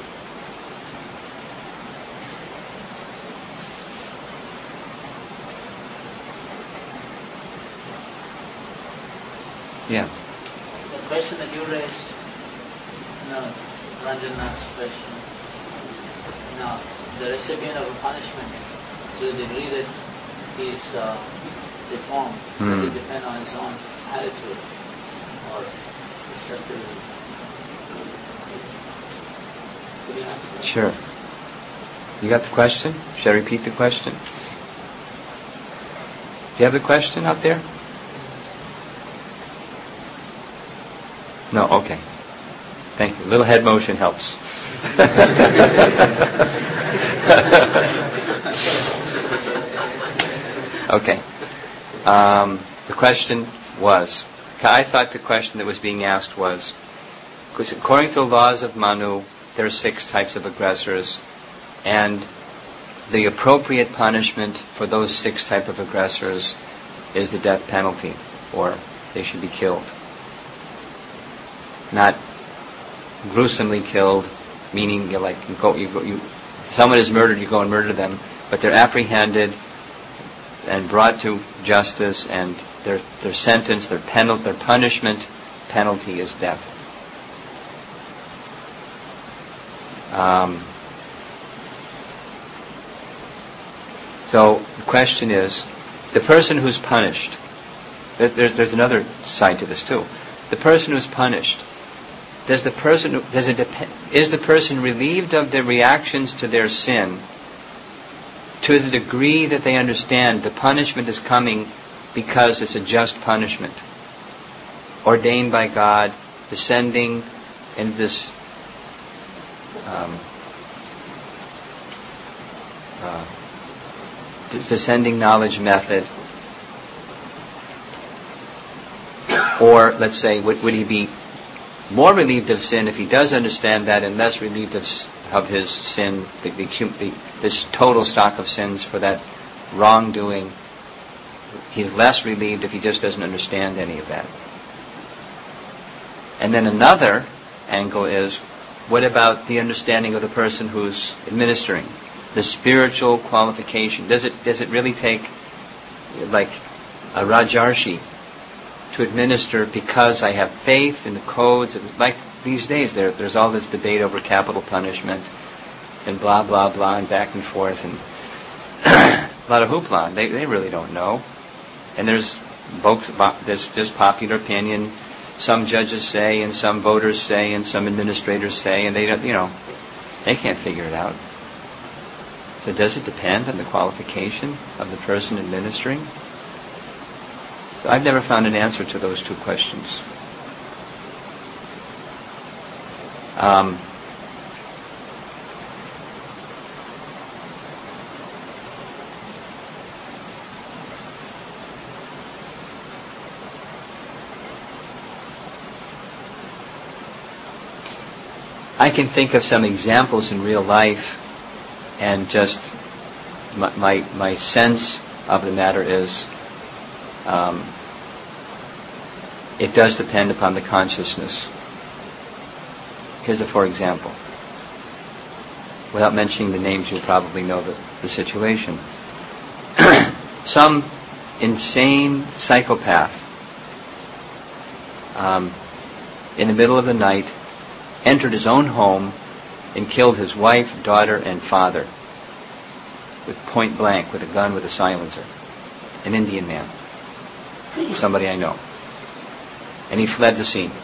[SPEAKER 1] Yeah.
[SPEAKER 3] The question that you raised, you know, Ranjanath's question, you know, the recipient of a punishment, to the degree that he's uh, reformed,
[SPEAKER 1] mm.
[SPEAKER 3] does it depend on his own attitude or receptivity? Could you answer that?
[SPEAKER 1] Sure. You got the question? Shall I repeat the question? Do you have the question out there? No, okay. Thank you. A little head motion helps. Okay. Um, the question was, I thought the question that was being asked was, because according to the laws of Manu, there are six types of aggressors, and the appropriate punishment for those six type of aggressors is the death penalty, or they should be killed. Not gruesomely killed, meaning you like you go, you go, you. If someone is murdered, you go and murder them, but they're apprehended and brought to justice, and their their sentence, their penalty, their punishment, penalty is death. Um, so the question is, the person who's punished. There's there's another side to this too. The person who's punished. Does the person does it depend? Is the person relieved of their reactions to their sin to the degree that they understand the punishment is coming because it's a just punishment, ordained by God, descending in this um, uh, descending knowledge method? Or let's say, would, would he be more relieved of sin if he does understand that, and less relieved of, of his sin, the, the, the, this total stock of sins for that wrongdoing? He's less relieved if he just doesn't understand any of that. And then another angle is, what about the understanding of the person who's administering? The spiritual qualification. Does it does it really take like a Rajarshi to administer because I have faith in the codes? Like these days, there, there's all this debate over capital punishment and blah, blah, blah, and back and forth, and a lot of hoopla. They they really don't know. And there's folks, there's just popular opinion. Some judges say, and some voters say, and some administrators say, and they don't, you know, they can't figure it out. So does it depend on the qualification of the person administering? So I've never found an answer to those two questions. Um, I can think of some examples in real life, and just my my, my sense of the matter is, um, it does depend upon the consciousness. Here's a for example. Without mentioning the names, you'll probably know the, the situation. Some insane psychopath, um, in the middle of the night, entered his own home and killed his wife, daughter, and father with point blank, with a gun, with a silencer. An Indian man. Somebody I know. And he fled the scene.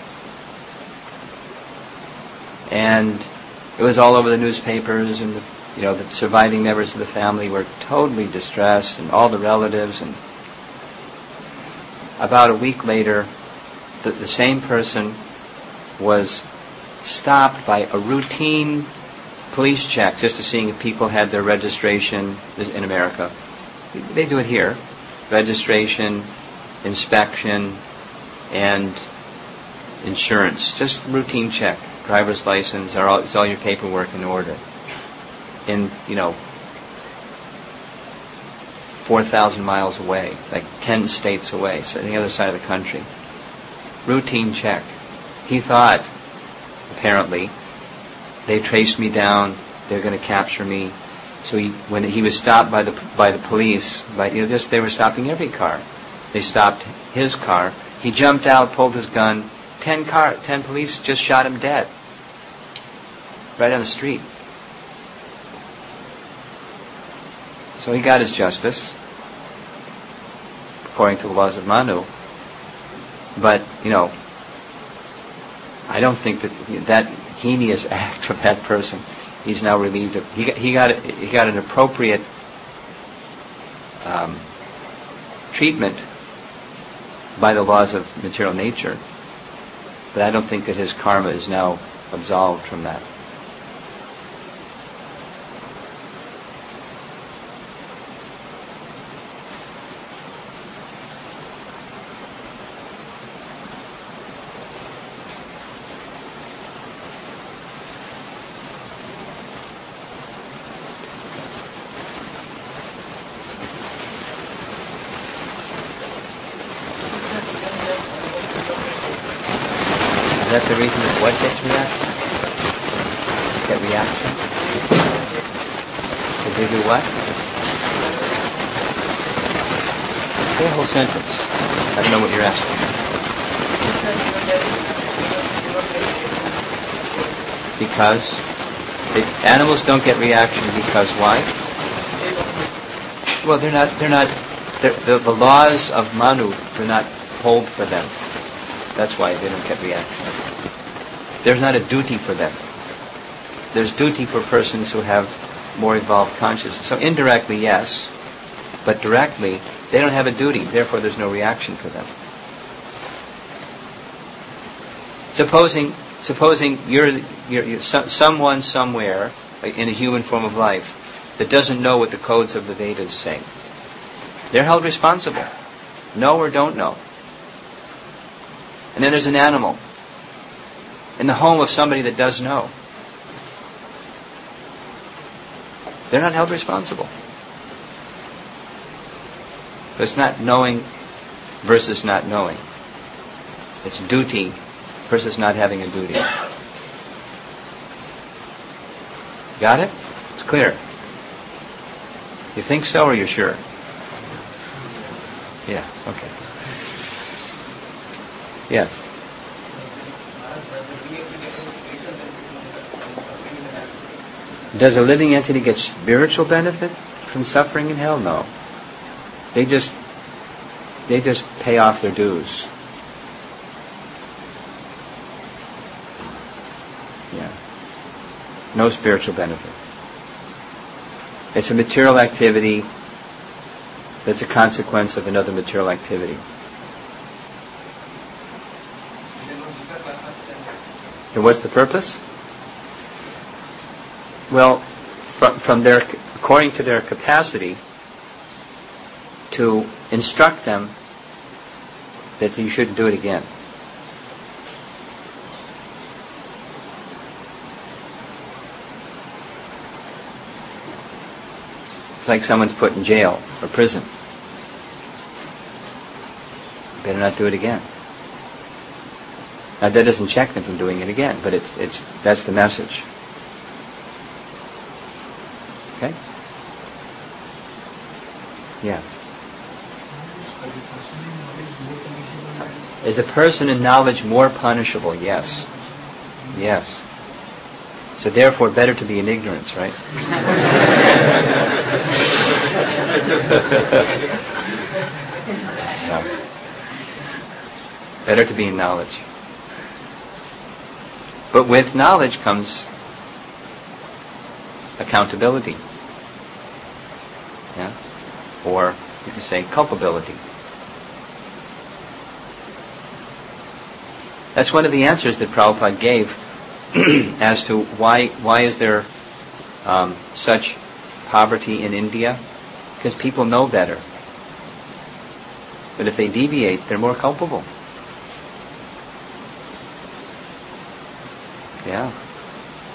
[SPEAKER 1] And it was all over the newspapers, and the, you know, the surviving members of the family were totally distressed, and all the relatives. And about a week later, the, the same person was stopped by a routine police check just to see if people had their registration in America. They do it here. Registration, inspection, and insurance. Just routine check. Driver's license, are all, is all your paperwork in order? In, you know, four thousand miles away, like ten states away, so on the other side of the country. Routine check. He thought, apparently, they traced me down, they're going to capture me. So he, when he was stopped by the by the police, by you know, just they were stopping every car. They stopped his car. He jumped out, pulled his gun. Ten car, ten police just shot him dead, right on the street. So he got his justice, according to the laws of Manu. But you know, I don't think that that heinous act of that person, he's now relieved of. He got, he got he got an appropriate um, treatment by the laws of material nature, but I don't think that his karma is now absolved from that. Is that the reason that what gets reaction? Get reaction? Did they do what? Say a whole sentence. I don't know what you're asking. Because the animals don't get reaction because why? Well, they're not. They're not. They're, the, the laws of Manu do not hold for them. That's why they don't get reaction. There's not a duty for them. There's duty for persons who have more evolved consciousness. So indirectly, yes, but directly, they don't have a duty. Therefore, there's no reaction for them. Supposing, supposing you're, you're, you're so, someone somewhere in a human form of life that doesn't know what the codes of the Vedas say. They're held responsible. Know or don't know. And then there's an animal in the home of somebody that does know. They're not held responsible. So it's not knowing versus not knowing. It's duty versus not having a duty. Got it? It's clear. You think so or you're sure? Yeah, okay. Yes. Does a living entity get spiritual benefit from suffering in hell? No. They just they just pay off their dues. Yeah. No spiritual benefit. It's a material activity that's a consequence of another material activity. And what's the purpose? Well, from, from their, according to their capacity, to instruct them that you shouldn't do it again. It's like someone's put in jail or prison. You better not do it again. Now that doesn't check them from doing it again, but it's it's that's the message. Okay? Yes. Is a person in knowledge more punishable? Yes. Yes. So therefore, better to be in ignorance, right? So, better to be in knowledge. But with knowledge comes accountability. Yeah? Or you can say culpability. That's one of the answers that Prabhupada gave as to why why is there um, such poverty in India? Because people know better. But if they deviate, they're more culpable. Yeah.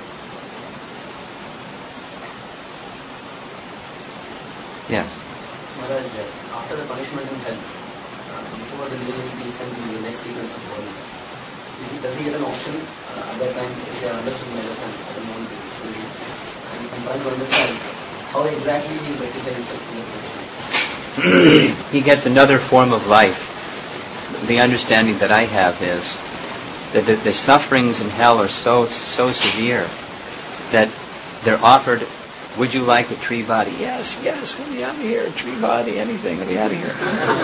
[SPEAKER 1] Yeah.
[SPEAKER 2] Maharaj, after the punishment in hell, uh, before the living entity is sent to the next sequence of bodies, is he, does he get an option uh, at that time if they are understood my lesson? I don't want to do this. And I'm trying to understand how exactly he rectify himself in the position.
[SPEAKER 1] He gets another form of life. The understanding that I have is that the, the sufferings in hell are so so severe that they're offered, would you like a tree body? Yes, yes, let me out of here. Tree body, anything, let me out of here.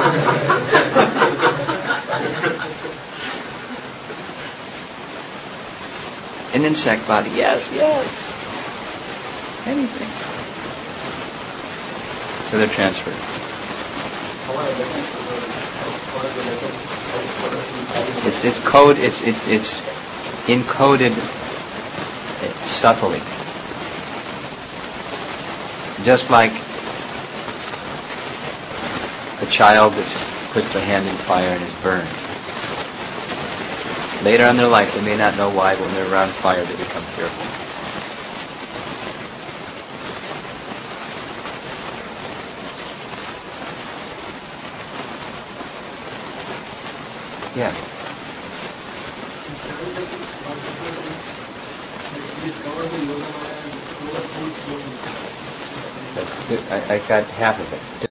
[SPEAKER 1] An insect body, yes, yes, anything. So they're transferred.
[SPEAKER 2] How are the lessons preserved? How are the lessons? How does he carry
[SPEAKER 1] It's it's code. It's it's it's encoded subtly, just like a child that puts their hand in fire and is burned. Later on in their life, they may not know why, but when they're around fire, they become fearful. Yeah. That's good. I, I got half of it.